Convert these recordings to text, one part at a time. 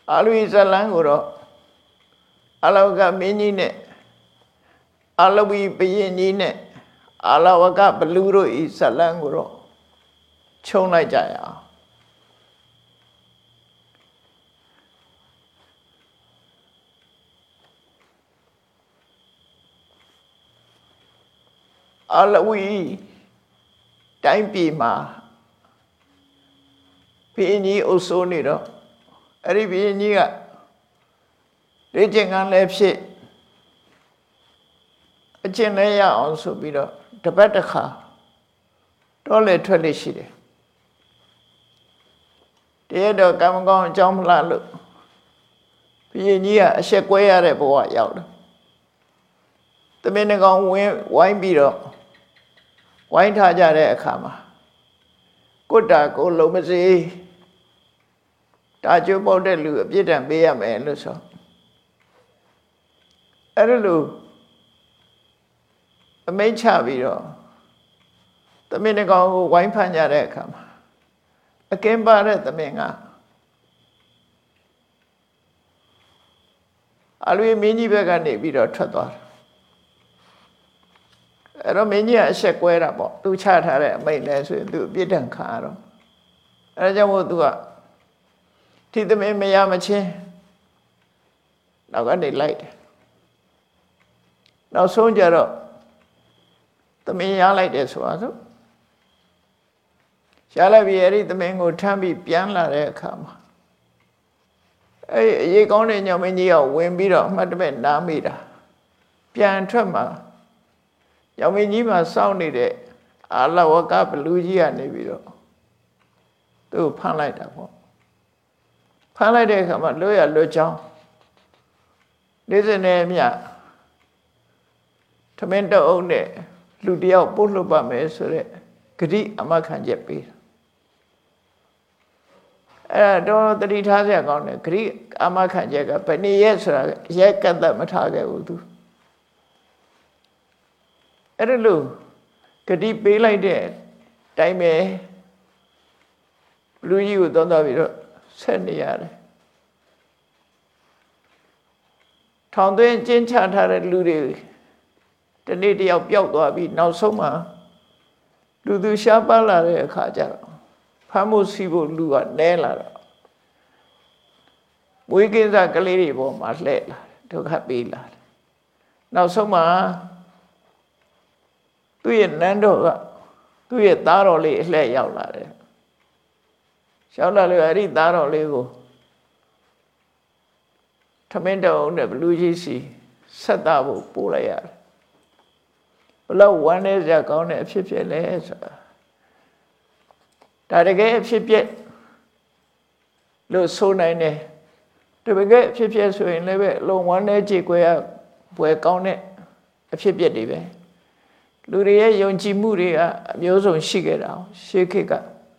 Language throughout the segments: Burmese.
အာလူဇလန်းကိုတော့အာလဝကမင်းကြီးနဲ့အာလဝီဘုရင်ကြီးနဲ့အာလဝကဘလူတို့ဤဇလန်းကိုတော့ခြုံလိုက်ကြရအောင်အာလဝီတိုင်းပြည်မှာဘုရင်ကြီးအုပ်စိုးနေတော့အဲ့ဒီဘုရင်ကြီးကလေ့ကျင့်ခန်းလည်းဖြစ်အကျင့်လည်းရအောင်ဆိုပြီးတော့တပတ်တစ်ခါတော့လေထွက်လေရှိတယ်တရတော့ကံမကောင်းအကြောင်းမလားလို့ဘုရင်ကြီးကအဆက်ကွဲရတဲ့ဘဝရောက်တယ်သမင်းကောင်ဝိုင်းပြီးတော့ဝိုင်းထားကြတဲ့အခါမှာကုတ္တာကိုလုံးမစေတာကျိုးပေါက်တဲ့လူအပြစ်ဒဏ်ပေးရမယ်လို့ဆိုအဲ့လိုအမိန့်ချပြီးတော့သမင်းကောင်ကိုဝိုင်းဖန်ကြတဲ့အခါမှာအကင်းပါတဲ့သမင်းကအလွေမင်းကြီးဘက်ကနေပြီးတော့ထွက်သွားတယ်အဲ့တော့မင်းကြီးကအဆက်ကွဲတာပေါ့သူချထားတဲ့အမိန့်လဲဆိုရင်သူအပြစ်ဒဏ်ခံရတော့အဲ့ဒါကြောင့်မို့သူကထိသမင်းမရမချင်းနောက်ကနေလိုက်တယ်နောက်ဆုံးကြတော့သမင်းရလိုက်တယ်ဆိုတော့ရလိုက်ပြီးအဲ့ဒီသမင်းကိုထမ်းပြီးပြန်လာတဲ့အခါမှာအဲ့အရေးကောင်းတဲ့ညောင်မင်းကြီးကဝင်ပြီးတော့အမှတ်တမဲ့နားမိတာပြန်ထွက်မှာညောင်မင်းကြီးမှာစောင့်နေတဲ့အာလဝကဘလူကြီးကနေပြီးတော့သူ့ဖမ်းလိုက်တာပေါ့ဖမ်းလိုက်တဲ့အခါမှာလွတ်ရလွတ်ချောင်း40နဲ့မြထမင်းတအုပ်နဲ့လူတယောက်ပို့လွတ်ပါမယ်ဆိုတဲ့ဂတိအမခံချက်ပေးတာအဲ့တော့တတိထားစရာကောင်းတယ်ဂတိအမခံချက်ကဘယ်နည်းရဲ့ဆိုတာရက်ကတ်သက်မထားခဲ့ဘူးသူအဲ့ဒါလို့ဂတိပေးလိုက်တဲ့တိုင်းပဲလူကြီးကိုသွားပြီးတော့ဆက်နေရတယ်ထောင်သွင်းကျင်းချထားတဲ့လူတွေတနေ့တယောက်ပျောက်သွားပြီးနောက်ဆုံးမှာလူသူရှားပါလာတဲ့အခါကျတော့ဖမ်းဖို့စီးဖို့လူကနဲလာတော့မွေးကင်းစားကလေးတွေပေါ်မှာလှဲ့လာဒုက္ခပေးလာတယ်နောက်ဆုံးမှာသူ့ရဲ့နန်းတော်ကသူ့ရဲ့သားတော်လေးအလှဲ့ရောက်လာတယ်ရောက်လာလို့အဲ့ဒီသားတော်လေးကိုထမင်းတော်နဲ့ဘလူးကြီးစီဆက်သားဖို့ပို့လိုက်ရတယ်ဘလို့ဝမ်းနေစရာကောင်းတဲ့အဖြစ်ဖြစ်လဲဆိုတာဒါတကယ်အဖြစ်ဖြစ်လို့ဆိုနိုင်တယ်တကယ်အဖြစ်ဖြစ်ဆိုရင်လည်းပဲအလုံးဝမ်းနေကြည်ကွယ်ဘွယ်ကောင်းတဲ့အဖြစ်ဖြစ်တွေပဲလူတွေရဲ့ယုံကြည်မှုတွေကအမျိုးစုံရှိခဲ့တာရှေးခေတ်က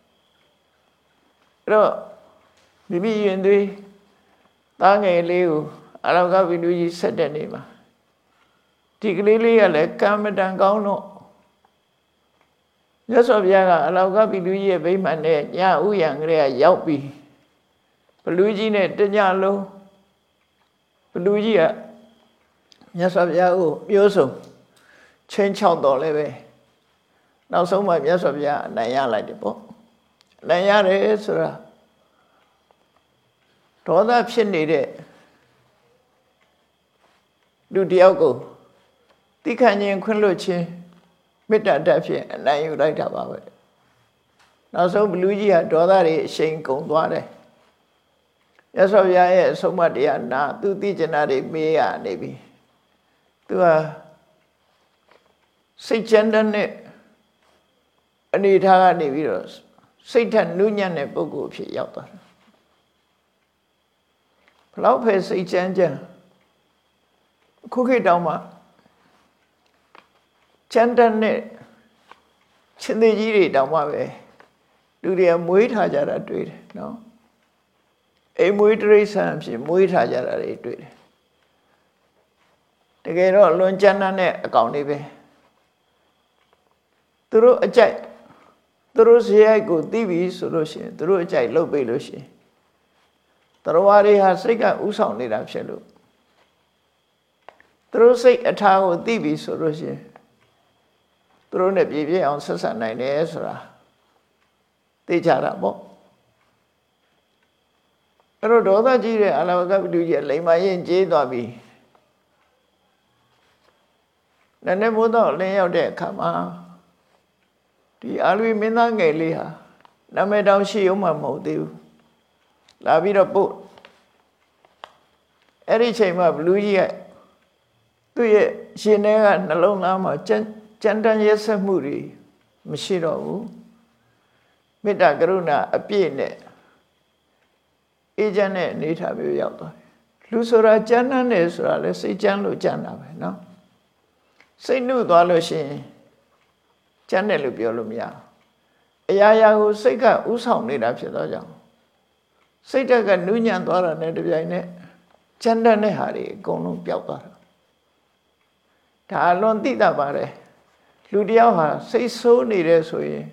အဲ့တော့မိမိရင်သွေးသားငယ်လေးကိုအလောကဗိလူကြီးဆက်တဲ့နေမှာဒီကလေးလေးကလည်းကံမတန်ကောင်းတော့မြတ်စွာဘုရားကအလောကဗိလူကြီးရဲ့ဗိမာန်နဲ့ညဥယျာဉ်ကလေးကရောက်ပြီးဘလူကြီးနဲ့တညလုံးဘလူကြီးကမြတ်စွာဘုရားကိုမျိုးစုံချင်းချောက်တော်လည်းပဲနောက်ဆုံးမှမြတ်စွာဘုရားအနိုင်ရလိုက်တယ်ပေါ့အနိုင်ရတယ်ဆိုတာဒေါသဖြစ်နေတဲ့လူတယောက်ကိုတိခဏ်ချင်းခွင့်လွှတ်ခြင်းမေတ္တာတတ်ဖြင့်အနိုင်ယူလိုက်တာပါပဲနောက်ဆုံးဘလူကြီးကဒေါသတွေအရှိန်ကုန်သွားတယ်မြတ်စွာဘုရားရဲ့အဆုံးအမတရားနာသူသိကျင်တာတွေမေးရနေပြီသူကစိတ်ချမ်းတဲ့အနေထားကနေပြီးတော့စိတ်ထက်နုညံ့တဲ့ပုဂ္ဂိုလ်ဖြစ်ရောက်သွားတယ်ဘလောက်ပဲစိတ်ချမ်းကြခုခေတ်တောင်မှချမ်းတဲ့ရှင်သေကြီးတွေတောင်မှပဲလူတွေကမွေးထားကြတာတွေ့တယ်နော်အိမ်မွေးတိရစ္ဆာန်ဖြစ်မွေးထားကြတာတွေတွေ့တယ်တကယ်တော့လွန်ကျမ်းတဲ့အကောင်တွေပဲသူတို့အကြိုက်သူတို့ဇေယျကိုသိပြီဆိုလို့ရှိရင်သူတို့အကြိုက်လုပ်ပေးလို့ရှိရင်တော်ဝါတွေဟာစိတ်ကဥဆောင်နေတာဖြစ်လို့သူတို့စိတ်အထာကိုသိပြီဆိုလို့ရှိရင်သူတို့နဲ့ပြည့်ပြည့်အောင်ဆက်ဆံနိုင်တယ်ဆိုတာသိကြတာပေါ့အဲ့တော့ဒေါသကြီးတဲ့အလဝကပိတုကြီးလိမ္မာရင်ကျေးသွားပြီနဲ့မိုးတော့လင်းရောက်တဲ့အခါမှာဒီအာလွေမင်းသားငယ်လေးဟာနာမည်တောင်ရှိအောင်မှမဟုတ်သေးဘူးလာပြီးတော့ပို့အဲ့ဒီချိန်မှာဘလူးကြီးကသူ့ရဲ့ရှင်ထဲကနှလုံးသားမှာကြမ်းတမ်းရဲစက်မှုတွေမရှိတော့ဘူးမေတ္တာကရုဏာအပြည့်နဲ့အေးချမ်းတဲ့အနေထားမျိုးရောက်သွားတယ်လူဆိုတာကြမ်းတမ်းတယ်ဆိုတာလဲစိတ်ကြမ်းလို့ကြမ်းတာပဲเนาะစိတ်နှုတ်သွားလို့ရှိရင်ကြမ်းတယ်လို့ပြောလို့မရအရာရာကိုစိတ်ကဥဆောင်နေတာဖြစ်တော့ကြောင့်စိတ်ဓာတ်ကနူးညံ့သွားတာနဲ့တပြိုင်နက်ကြမ်းတမ်းတဲ့ဟာတွေအကုန်လုံးပျောက်သွားတာဒါအလွန်သိတတ်ပါတယ်လူတယောက်ဟာစိတ်ဆိုးနေတယ်ဆိုရင်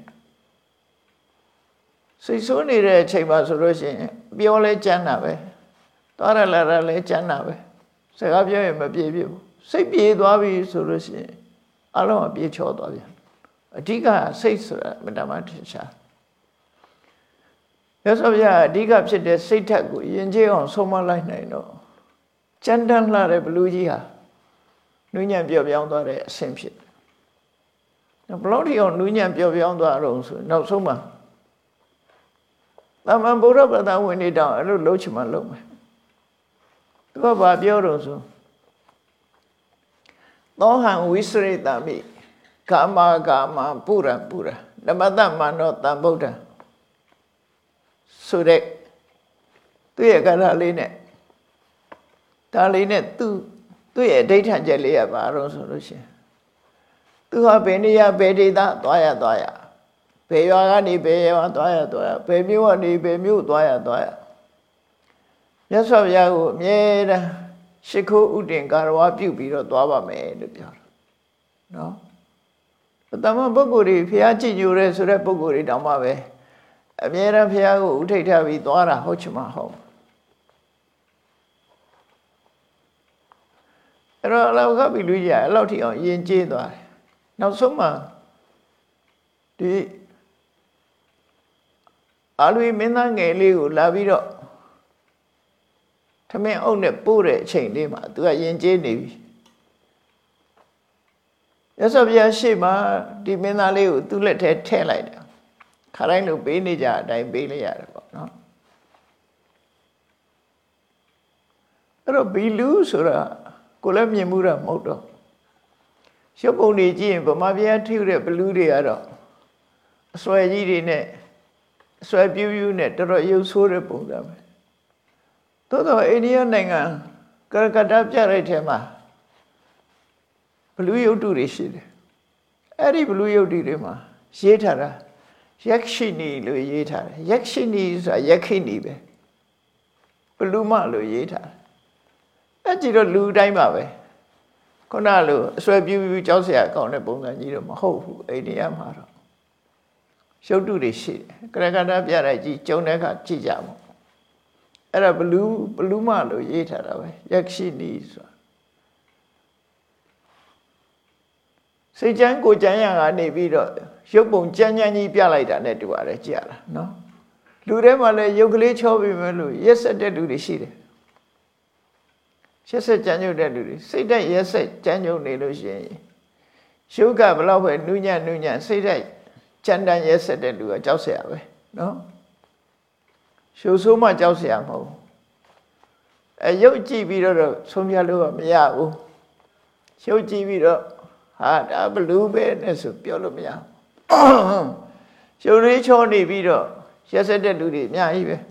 စိတ်ဆိုးနေတဲ့အချိန်မှာဆိုလို့ရှိရင်ပြောလဲကြမ်းတာပဲသွားရလာရလဲကြမ်းတာပဲစကားပြောရင်မပြေဘူးစိတ်ပြေသွားပြီဆိုလို့ရှိရင်အလုံးအပြေချောသွားပြန်အဓိကစိတ်ဆိုတာမတမထင်ရှားရသော်ပြအဓိကဖြစ်တဲ့စိတ်ဓာတ်ကိုယဉ်ကျေးအောင်ဆုံးမလိုက်နိုင်တော့ကြမ်းတမ်းလှတဲ့ဘလူးကြီးဟာနူးညံ့ပျော့ပြောင်းသွားတဲ့အဆင့်ဖြစ်တယ်ဘလို့ဒီအောင်နူးညံ့ပျော့ပြောင်းသွားတော့ဆိုနောက်ဆုံးမှာသမန်ဗုဒ္ဓဘာသာဝင်တွေတောင်အဲ့လိုလုပ်ချင်မှလုပ်မယ်သူကဘာပြောတော့ဆိုသောဟံဝိစရိတမိကာမကာမပုရပုရနမတမနောတံဗုဒ္ဓဆိုတဲ့သူရဲ့ကထာလေးနဲ့ဒါလေးနဲ့သူ့ရဲ့အဋ္ဌာန်ချက်လေးရပါတော့ဆိုလို့ရှိရင်သူဟာဘယ်နေရာဘယ်ဒေသသွားရဘယ်ရွာကနေဘယ်ရွာသွားရဘယ်မြို့ကနေဘယ်မြို့သွားရမြတ်စွာဘုရားကိုအမြဲတမ်းရှိခိုးဥတင်ကာရဝပြုပြီးတော့သွားပါမယ်လို့ပြောတာနော်တမန်ပုဂ္ဂိုလ်တွေဘုရားကြည်ညိုရဲဆိုတဲ့ပုဂ္ဂိုလ်တွေတောင်မှပဲအမြဲတမ်းဘုရားကိုဥထိတ်ထားပြီးသွားတာဟုတ်ချင်မှဟုတ်အဲ့တော့အလောကပိလူကြီးအဲ့လောက်ထိအောင်ယဉ်ကျေးသွားတယ်နောက်ဆုံးမှာဒီအာလွေမင်းသားငယ်လေးကိုလာပြီးတော့ထမင်းအုပ်နဲ့ပို့တဲ့အချိန်လေးမှာသူကယဉ်ကျေးနေပြီရသော်ဘုရားရှေ့မှာဒီမင်းသားလေးကိုသူ့လက်ထဲထည့်လိုက်တယ်ခါတိုင်းလိုပေးနေကြအတိုင်းပေးလိုက်ရတယ်ပေါ့နော်အဲ့တော့ဘီလူဆိုတာကိုလည်းမြင်မှုတော့မဟုတ်တော့ရုပ်ပုံတွေကြည့်ရင်ဗမာပြည်ထိတဲ့ဘလူးတွေကတော့အစွဲကြီးတွေနဲ့အစွဲပြူးပြူးနဲ့တော်တော်ရုပ်ဆိုးတဲ့ပုံစံပဲသို့တော့အိန္ဒိယနိုင်ငံကလကတ္တာပြတဲ့ထဲမှာဘလူးရုပ်တုတွေရှိတယ်အဲ့ဒီဘလူးရုပ်တုတွေမှာရေးထားတာယက္ခိဏီလို့ရေးထားတယ်ယက္ခိဏီဆိုတာယက္ခိဏီပဲဘလူးမလို့ရေးထားတယ်အဲ့ဒီတော့လူတိုင်းပါပဲခုနလိုအစွဲပြူးပြူးကြောက်စရာကောင်းတဲ့ပုံစံကြီးတော့မဟုတ်ဘူးအိန္ဒိယမှာတော့ရုပ်တုတွေရှိတယ်ကလကတ္တာပြတဲ့ကြီးကျုံတဲ့အခါကြည့်ကြပါအဲ့ဒါဘလူးမလို့ရေးထားတာပဲယက္ခိဏီဆိုတာစိတ်ကြမ်းကိုကြမ်းရကနေပြီးတော့ရုပ်ပုံကြမ်းကြီးပြလိုက်တာနဲ့တူပါတယ်ကြည့်ရလားနော်လူထဲမှာလည်းရုပ်ကလေးချောပြီးမဲ့လို့ရက်ဆက်တဲ့လူတွေရှိတယ်ရက်ဆက်ကြမ်းကြုတ်တဲ့လူတွေစိတ်တက်ရက်ဆက်ကြမ်းကြုတ်နေလို့ရှိရင်ရုပ်ကဘလောက်ပဲနူးညံ့စိတ်တက်ကြမ်းတမ်းရက်ဆက်တဲ့လူကကြောက်เสียပဲနော်ရှုပ်ဆိုးမှကြောက်เสียမဟုတ်ရုပ်ကြည့်ပြီးတော့ဆုံးဖြတ်လို့မရဘူးရုပ်ကြည့်ပြီးတော့ဟာဒါဘလူးပဲနဲ့ဆိုပြောလို့မရရှုပ်လေးချောနေပြီးတော့ရက်ဆက်တဲ့လူတွေအများကြီးပဲ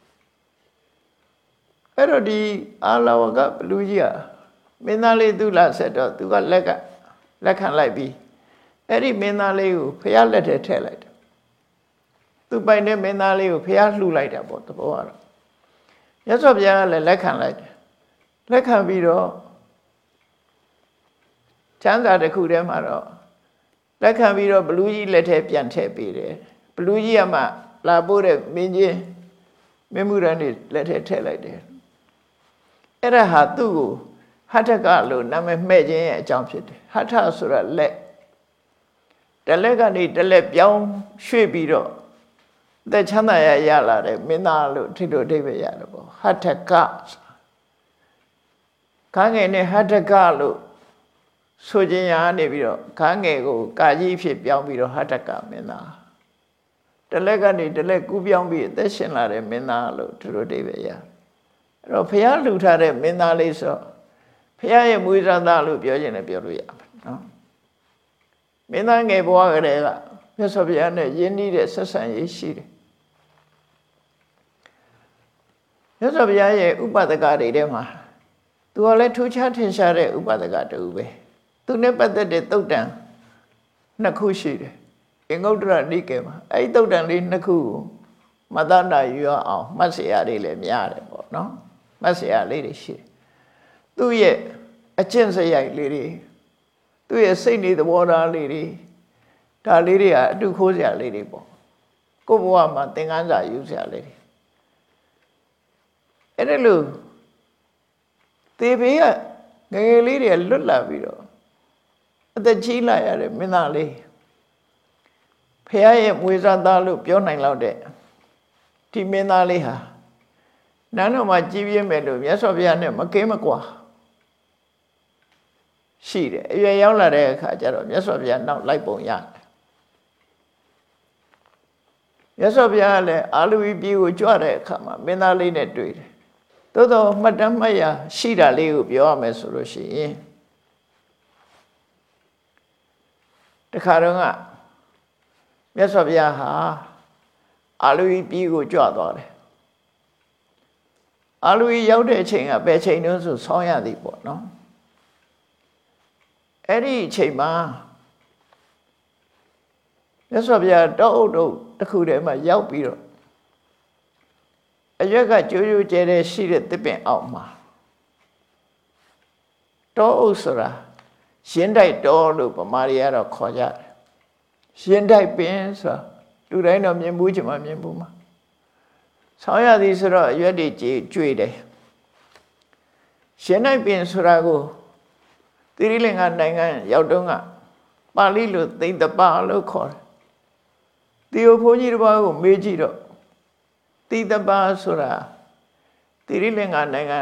အဲ့တော့ဒီအာလဝကဘလူးကြီးကမင်းသားလေးသူ့လာဆက်တော့သူကလက်ခံလိုက်ပြီးအဲ့ဒီမင်းသားလေးကိုဖျားလက်ထဲထည့်လိုက်တယ်သူပိုင်တဲ့မင်းသားလေးကိုဖျားလှူလိုက်တာပေါ့သဘောကတော့မြတ်စွာဘုရားကလည်းလက်ခံလိုက်တယ်လက်ခံပြီးတော့ချမ်းသာတစ်ခုတည်းမှာတော့လက်ခံပြီးတော့ဘလူးကြီးလက်ထဲပြန်ထည့်ပေးတယ်ဘလူးကြီးကမှလာပို့တဲ့မင်းကြီးမင်းမှုရန်တွေလက်ထဲထည့်လိုက်တယ်အဲ့ဒါဟာသူ့ကိုဟဋ္ဌကလို့နာမည်မှဲ့ခြင်းရဲ့အကြောင်းဖြစ်တယ်ဟဋ္ဌဆိုတာလက်တလက်ကနေတလက်ပြောင်းရွှေ့ပြီးတော့သက်ချမ်းသာရလာတယ်မင်းသားလို့ထိတို့အဓိပ္ပာယ်ရတယ်ပေါ့ဟဋ္ဌကခန်းငယ်နဲ့ဟဋ္ဌကလို့ဆိုခြင်းရာနေပြီးတော့ခန်းငယ်ကိုကာကြီးဖြစ်ပြောင်းပြီးတော့ဟဋ္ဌကမင်းသားတလက်ကနေတလက်ကူးပြောင်းပြီးအသက်ရှင်လာတဲ့မင်းသားလို့သူတို့အဓိပ္ပာယ်ရအဲ့တော့ဘုရားလှူထားတဲ့မင်းသားလေးဆိုဘုရားရဲ့မွေးစားသားလို့ပြောခြင်းလည်းပြောလို့ရမယ်နော်မင်းသားငယ်ဘဝကလေးကမြတ်စွာဘုရားနဲ့ယဉ်ဤတဲ့ဆက်ဆံရေးရှိတယ်မြတ်စွာဘုရားရဲ့ဥပဒကတွေထဲမှာသူကလည်းထူးခြားထင်ရှားတဲ့ဥပဒကတူပဲသူနဲ့ပတ်သက်တဲ့သုတ်တံနှစ်ခုရှိတယ်အင်္ဂုတ္တရနိကေမှာအဲ့ဒီသုတ်တံလေးနှစ်ခုကိုမသနာယူရအောင်မှတ်เสียရလေးလည်းများတယ်ပေါ့နော်မှတ်เสียရလေးတွေရှိတယ်သူ့ရဲ့အကျင့်စရိုက်လေးတွေသူ့ရဲ့စိတ်နေသဘောထားလေးတွေဒါလေးတွေကအတူခိုးစရာလေးတွေပေါ့ကိုယ့်ဘဝမှာသင်ခန်းစာယူစရာလေးတွေအဲ့ဒါလို့သေဘေးကငယ်ငယ်လေးတွေလွတ်လာပြီးတော့အသက်ကြီးလာရတဲ့မင်းသားလေးဖះရဲ့မွေးစားသားလို့ပြောနိုင်လောက်တဲ့ဒီမင်းသားလေးဟာနန်းတော်မှာကြီးပြင်းမယ်လို့မြတ်စွာဘုရားနဲ့မကင်းမကွာရှိတယ်အရွယ်ရောက်လာတဲ့အခါကျတော့မြတ်စွာဘုရားနောက်လိုက်ပုံရတယ်မြတ်စွာဘုရားလည်းအာလူဝီပြည်ကိုကြွတဲ့အခါမှာမင်းသားလေးနဲ့တွေ့တယ်သို့တော့မှတ်တမ်းမှတ်ရရှိတာလေးကိုပြောရမယ်ဆိုလို့ရှိရင်တခါတော့ကမြတ်စွာဘုရားဟာအာလူဝီပြည်ကိုကြွသွားတယ်အာလူဝီရောက်တဲ့အချိန်ကဘယ်ချိန်တုန်းဆိုဆောင်းရသည်ပေါ့နော်အဲ့ဒီအချိန်မှာမြတ်စွာဘုရားတောအုပ်တို့တစ်ခုတည်းမှာရောက်ပြီးတော့အရွက်ကကြိုးကြိုးကျဲတဲ့ရှိတဲ့တစ်ပင်အောက်မှာတောအုပ်ဆိုတာရှင်းတိုက်တောလို့ဗမာတွေကတော့ခေါ်ကြတယ်ရှင်းတိုက်ပင်ဆိုတာလူတိုင်းတော့မြင်ဘူးချင်မှမြင်ဘူးမှာဆောင်းရသည်ဆိုတော့အရွက်တွေကျွေတယ်ရှင်းတိုက်ပင်ဆိုတာကိုသီရိလင်္ကာနိုင်ငံရောက်တော့ကပါဠိလိုသိမ့်တပလို့ခေါ်တယ်ဒီဘုန်းကြီးတစ်ပါးကိုမေးကြည့်တော့သိတပဆိုတာသီရိလင်္ကာနိုင်ငံ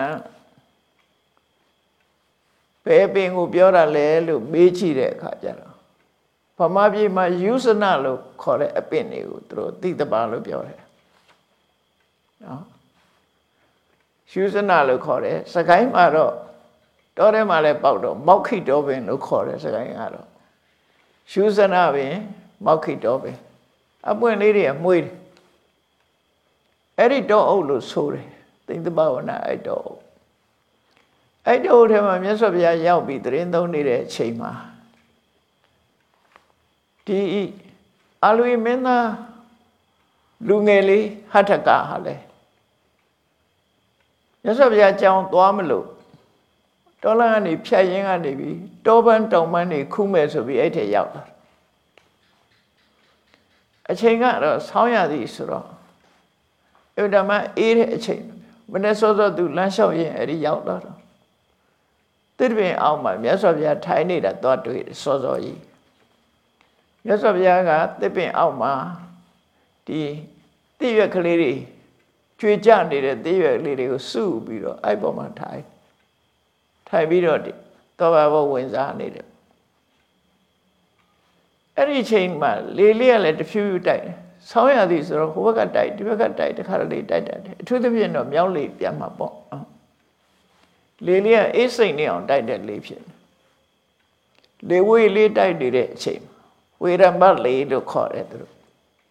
ဘယ်ပင်ကိုပြောတာလဲလို့မေးကြည့်တဲ့အခါကျတော့ဗမာပြည်မှာယူဇနလို့ခေါ်တဲ့အပင်တွေကိုသူတို့သိတပလို့ပြောတယ်နော်ယူဇနလို့ခေါ်တယ်စကိုင်းမှာတော့တောထဲမှာလည်းပေါက်တော့မောက်ခိတောပင်လို့ခေါ်တယ်စကိုင်းကတော့ယူဇနပင်မောက်ခိတောပင်အပွင့်လေးတွေအမွှေးတယ်အဲ့ဒီတောအုပ်လို့ဆိုတယ်သိမ့်တပဝနာအဲ့တောအုပ်အဲ့တောအုပ်ထဲမှာမြတ်စွာဘုရားရောက်ပြီးတရင်သုံးနေတဲ့အချိန်မှာဒီအာလူမင်းသားလူငယ်လေးဟဋ္ဌကဟာလေမြတ်စွာဘုရားကြောင်းသွားမလို့တောလမ်းကနေဖြတ်ရင်းကနေပြီးတောပန်းတောင်ပန်းတွေခုမဲ့ဆိုပြီးအဲ့ထက်ရောက်လာအချိန်ကတော့ဆောင်းရသည်ဆိုတော့အဲ့ဒါမှအေးတဲ့အချိန်မနေ့စောစောသူလမ်းလျှောက်ရင်အဲ့ဒီရောက်လာတော့တစ်ပင်အောင်မှာမြတ်စွာဘုရားထိုင်နေတာသွားတွေ့စောစောကြီးမြတ်စွာဘုရားကတစ်ပင်အောင်မှာဒီတိရွက်ကလေးတွေကျွေကြနေတဲ့တိရွက်ကလေးတွေကိုစုပြီးတော့အဲ့ပေါ်မှာထိုင်ပြီးတော့တောဘာဘဝင်စားနေတယ်အဲ့ဒီချိန်မှာလေလေးကလည်းတဖြူးဖြူးတိုက်တယ်ဆောင်းရသည်ဆိုတော့ဟိုဘက်ကတိုက်ဒီဘက်ကတိုက်တခါတလေတိုက်တယ်အထူးသဖြင့်တော့မြောက်လေပြန်မှာပေါ့လေလေးကအေးစိတ်နေအောင်တိုက်တဲ့လေဖြစ်လေဝေးလေးတိုက်နေတဲ့အချိန်ဝေရမလေလို့ခေါ်တယ်သူတို့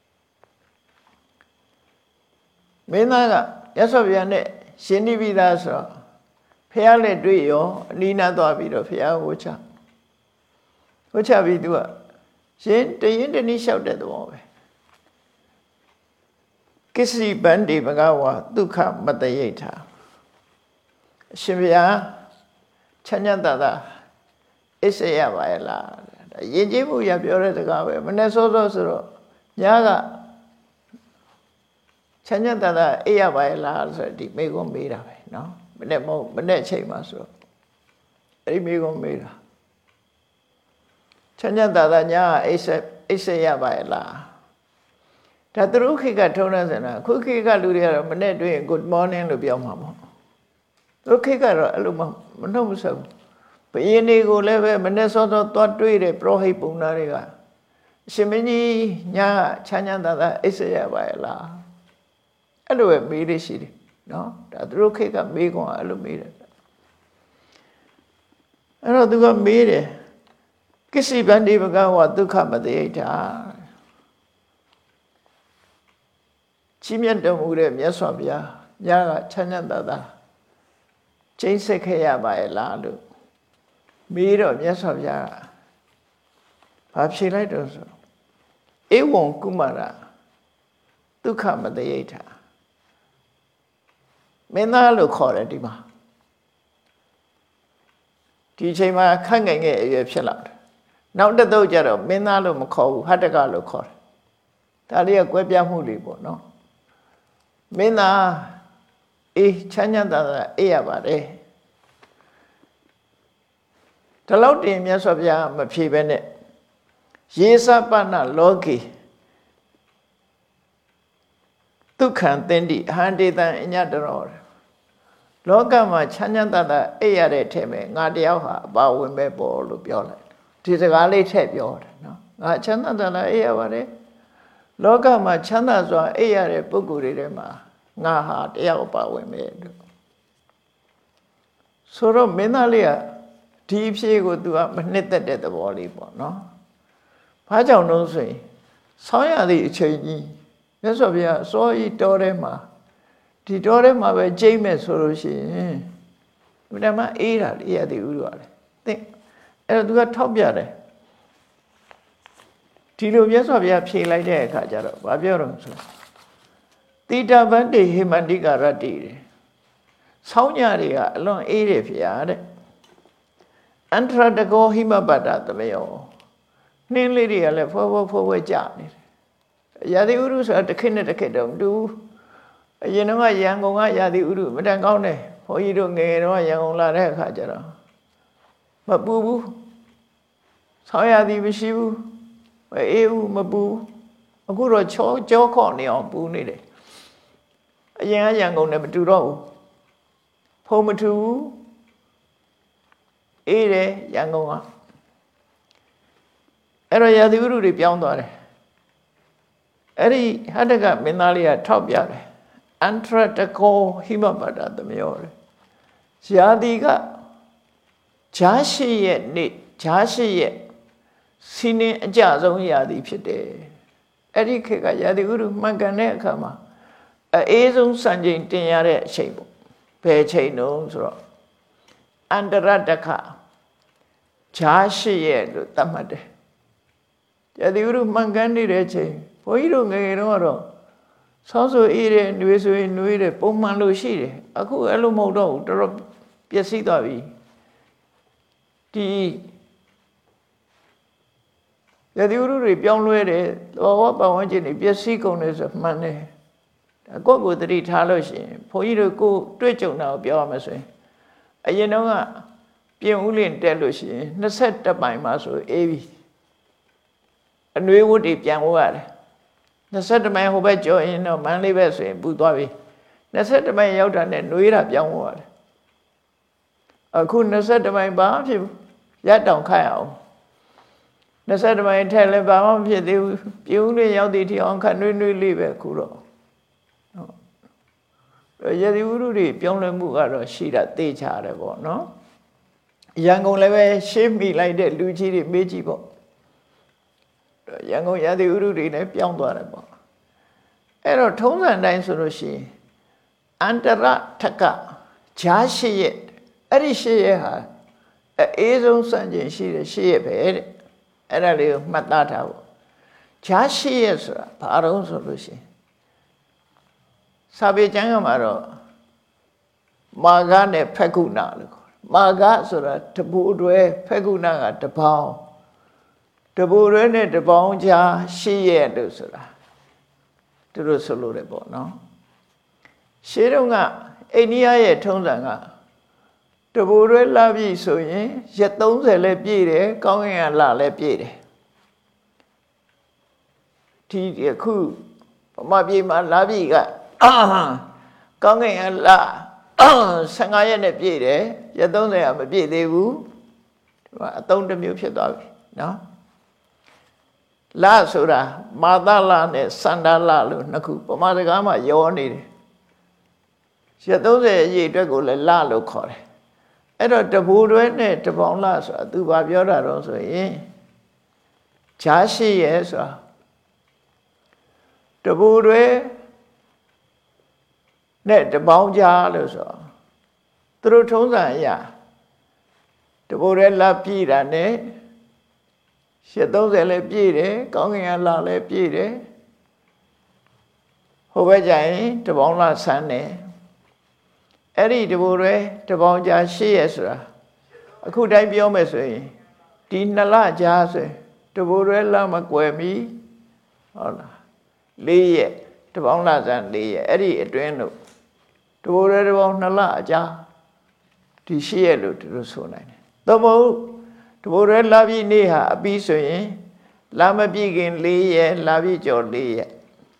မင်းသားကရသော်ဗျာနဲ့ရှင်းနေပြီးသားဆိုတော့ဖះနဲ့တွေ့ရောအနီးနားသွားပြီးတော့ဖះဟိုချပြီးသူကရှင်တရင်တနည်းလျှောက်တဲ့သဘောပဲကိစ္စဗန္တိဘဂဝါဒုက္ခမတယိဋ္ဌာအရှင်ဘုရားချမ်းသာတာအစ္ဆေရပါရဲ့လားယဉ်ကျေးမှုရပြောတဲ့စကားပဲမနဲ့စောစောဆိုတော့ညာကချမ်းချမ်းသာသာအေးရပါရဲ့လားဆိုတော့ဒီမိကုံးမေးတာပဲနော်မနေ့အချိန်မှာဆိုတော့အဲ့ဒီမိကုံးမေးတာချမ်းချမ်းသာသာညာအိတ်ဆက်ရပါရဲ့လားဒါသူတို့ခေတ်ကထုံးတဲ့စင်တာခုခေတ်ကလူတွေကတော့မနေ့တွင် good morning လို့ပြောမှာပေါ့သူတို့ခေတ်ကတော့အဲ့လိုမနှုတ်မဆက်ဘူးဘယင်းတွေကိုလည်းပဲမနေ့စောစောသွားတွေ့တဲ့ပရောဟိတ်ပုံသားတွေကအရှင်မင်းကြီးညာချမ်းချမ်းသာသာအိတ်ဆက်ရပါရဲ့လားအဲ့လိုပဲမေးရရှိတယ်နော်ဒါသူတို့ခေတ်ကမေးကွန်အဲ့လိုမေးတယ်အဲ့တော့သူကမေးတယ်ကိစ္စဗန္ဒီဘဂဝါဒုက္ခမတေယတာချီးမြတ်တော်မူတဲ့မြတ်စွာဘုရားညာကချမ်းချမ်းသာသာကျိန်းဆက်ခဲ့ရပါရဲ့လားလို့မေးတော့မြတ်စွာဘုရားဘာဖြေလိုက်တော့ဆိုဧဝံကုမာရဒုက္ခမတေယတာမင်းသားလို့ခေါ်တယ်ဒီမှာဒီအချိန်မှာခန့်ငယ်ငယ်အရွယ်ဖြစ်လာတယ်နောက်တစ်တော့ကျတော့မင်းသားလို့မခေါ်ဘူးဟတ္တကလို့ခေါ်တယ်ဒါလေးကကွဲပြားမှုလေးပေါ့နော်မင်းသားအေးချမ်းချမ်းသာသာအေးရပါတယ်ဒီလောက်တင်မြတ်စွာဘုရားမဖြေဘဲနဲ့ယေသပနလောကေဒုက္ခံသင်္တိအဟံတေတံအညတရောလောကမှာချမ်းချမ်းသာသာအိပ်ရတဲ့ထဲမှာငါတယောက်ဟာအပါဝင်ပဲပေါ့လို့ပြောလိုက်ဒီစကားလေးထည့်ပြောတယ်နော်ငါချမ်းသာသာလာအိပ်ရပါတယ်လောကမှာချမ်းသာစွာအိပ်ရတဲ့ပုဂ္ဂိုလ်တွေထဲမှာငါဟာတယောက်အပါဝင်ပဲလို့ဆိုတော့မင်းသားလေးကဒီအဖြေကို तू ကမနှစ်သက်တဲ့သဘောလေးပေါ့နော်ဘာကြောင့်လို့ဆိုရင်ဆောင်းရသည့်အချိန်ကြီးမြတ်စွာဘုရားစောကြီးတော်ထဲမှာဒီတော်ထဲမှာပဲကျိမ့်မဲ့ဆိုလို့ရှိရင်ဒီတည်းမှာအေးတာလေရသည်ဥရောလေသိအဲ့တော့ तू ကထောက်ပြတယ်ဒီလိုမြတ်စွာဘုရားဖြေလိုက်တဲ့အခါကျတော့ဘာပြောတော့ဆိုတိတဗန္တိဟိမန္တိကရတ္တိတယ်ဆောင်းညတွေကအလွန်အေးတယ်ဗျာတဲ့အန္တရတကောဟိမပတ္တသမယောနှင်းလေးတွေကလည်းဖွေကြနေတယ်ရာသီဥတုဆိုတာတစ်ခေတ်နဲ့တစ်ခေတ်တော့မတူအရင်တော့ရန်ကုန်ကရာသီဥတုမတန်ကောင်းတယ်ဘုန်းကြီးတို့ငယ်တော့ရန်ကုန်လာတဲ့အခါကျတော့မပူဘူးဆောင်းရာသီမရှိဘူးအေးဘူးမပူအခုတော့ကြောခေါ့နေအောင်ပူနေတယ်အရင်ကရန်ကုန်နဲ့မတူတော့ဘူးဖုံမထူဘူးအေးတယ်ရန်ကုန်ကအဲ့တော့ရာသီဥတုတွေပြောင်းသွားတယ်အဲ့ဒီဟတ္တကမင်းသားလေးကထောက်ပြတယ်အန္တရတကောဟိမပတ္တသမယောတယ်ရာသီကဂျာရှိရဲ့နေ့ဂျာရှိရဲ့စီးနှင်းအကြဆုံးရာသီဖြစ်တယ်အဲ့ဒီခေတ်ကရာသီဥတုမှန်ကန်တဲ့အခါမှာအေးဆုံးစံချိန်တင်ရတဲ့အချိန်ပေါ့ဘယ်ချိန်တော့ဆိုတော့အန္တရတခဂျာရှိရဲ့လို့သတ်မှတ်တယ်ရာသီဥတုမှန်ကန်နေတဲ့ချိန်ဘုန်းကြီးတို့ငယ်ငယ်တော့ဆောဆိုအေးတယ်နှွေးဆိုရင်နှွေးတယ်ပုံမှန်လို့ရှိတယ်အခုအဲ့လိုမဟုတ်တော့ဘူးတော်တော်ပျက်စီးသွားပြီဒီရာသီဥတုတွေပြောင်းလဲတယ်သဘောပတ်ဝန်းကျင်တွေပျက်စီးကုန်တယ်ဆိုမှန်တယ်ဒါကိုယ့်ကိုယ်သတိထားလို့ရှိရင်ဘုန်းကြီးတို့ကိုတွေ့ကြုံတာကိုပြောရမယ်ဆိုရင်အရင်တော့ကပြင်ဦးလင်တက်လို့ရှိရင်21ပိုင်မှာဆိုအေးပြီအနှွေးဝတ်တွေပြန်ဝတ်ရတယ်21မိုင်ဟိုဘက်ကျော်ရင်တော့မန်းလေးပဲဆိုရင်ပူသွားပြီ21မိုင်ရောက်တာနဲ့နှွေးတာပြောင်းဝတ်ရတယ်အခု21မိုင်ဘာမှဖြစ်ဘူးရက်တောင်ခတ်အောင်21မိုင်ထက်လည်းဘာမှမဖြစ်သေးဘူးပြုံးလေးရောက်တဲ့ထီအောင်ခတ်နှွေးလေးပဲအခုတော့ရာသီဥတုတွေပြောင်းလဲမှုကတော့ရှိတာသိချရတယ်ပေါ့နော်ရန်ကုန်လည်းပဲရှေ့မိလိုက်တဲ့လူကြီးတွေမေးကြည့်ပေါ့ရန်ကုန်ရာသီဥတုတွေလည်းပြောင်းသွားတယ်ပေါ့အဲ့တော့ထုံးစံတိုင်းဆိုလို့ရှိရင်အန္တရထကဂျာရှိရဲ့အဲ့ဒီရှိရဲ့ဟာအေးဆုံးစံချိန်ရှိတဲ့ရှိရဲ့ပဲတဲ့အဲ့ဒါလေးကိုမှတ်သားထားဖို့ဂျာရှိရဲ့ဆိုတာဘာတော့ဆိုလို့ရှိရင်စာပေကျမ်းကမှာတော့မာဂနဲ့ဖက်ကုဏလို့ခေါ်တယ်မာဂဆိုတာတပူတွဲဖက်ကုဏကတပေါင်းတပူတွဲနဲ့တပေါင်းကြားရှိရဲ့လို့ဆိုတာသူတို့ဆိုလို့တယ်ပေါ့နော်ရှေးတုန်းကအိန္ဒိယရဲ့ထုံးစံကတဘူရွဲလာပြီဆိုရင်ရက်30လည်းပြည့်တယ်ကောင်းကင်ကလလည်းပြည့်တယ်ဒီအခုဗမာပြည်မှာလာပြီကကောင်းကင်ကလ15ရက်နဲ့ပြည့်တယ်ရက်30ကမပြည့်သေးဘူးဒီမှာအသုံးတစ်မျိုးဖြစ်သွားပြီနော်လဆိုတာမာသလနဲ့စန္ဒလလို့နှစ်ခုဗမာစကားမှာရောနေတယ်ရက်30အရေးအတွက်ကိုလည်းလလို့ခေါ်တယ်အဲ့တော့တဘူတွဲနဲ့တပေါင်းလဆိုတာသူဘာပြောတာတော့ဆိုရင်ဂျာရှိရဲဆိုတာတဘူတွဲနဲ့တပေါင်းကြားလို့ဆိုသူတို့ထုံးစံအရာတဘူတွဲလပြည့်တာနဲ့ရက်30လည်းပြည့်တယ်ကောင်းကင်ကလလည်းပြည့်တယ်ဟိုဘက်ကျရင်တပေါင်းလဆန်းတယ်အဲ့ဒီတဘူတွဲတပေါင်းကြား8ရက်ဆိုတာအခုတိုင်းပြောမယ်ဆိုရင်ဒီ2လကြားဆိုရင်တဘူတွဲလမကွယ်မီဟုတ်လား4ရက်တပေါင်းလဆန်း4ရက်အဲ့ဒီအတွင်းလို့တဘူတွဲတပေါင်း2လအကြာဒီ8ရက်လို့သူတို့ဆိုနိုင်တယ်သို့မဟုတ်တဘူတွဲလပြည့်နေ့ဟာအပြီးဆိုရင်လမပြည့်ခင်4ရက်လပြည့်ကျော်4ရက်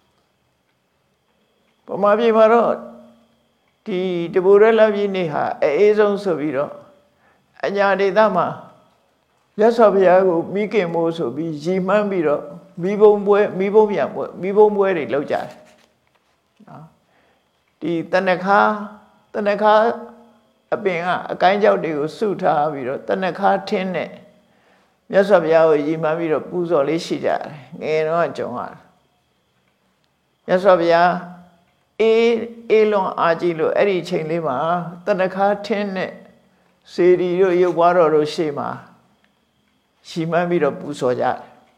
ပမာပြေမှာတော့ဒီတဘူရဲလပြည့်နေ့ဟာအေးဆုံးဆိုပြီးတော့အညာဒေသမှာရသော်ဘုရားကိုမိခင်မိုးဆိုပြီးရည်မှန်းပြီးတော့မိဘုံပွဲမိဘုံပြန်ပွဲမိဘုံပွဲတွေလုပ်ကြတယ်နော်ဒီတဏခါအပင်ကအကိုင်းကြောက်တွေကိုစုထားပြီးတော့တဏခါထင်းနဲ့ရသော်ဘုရားကိုရည်မှန်းပြီးတော့ပူဇော်လေးရှိကြတယ်ငယ်တော့ကြုံရတယ်ရသော်ဘုရားအေးလွန်အားကြီးလို့အဲ့ဒီအချိန်လေးမှာတဏခါထင်းနဲ့စေတီတို့ရုပ်ပွားတော်တို့ရှေ့မှာရှီမှန်းပြီးတော့ပူဇော်ကြတယ်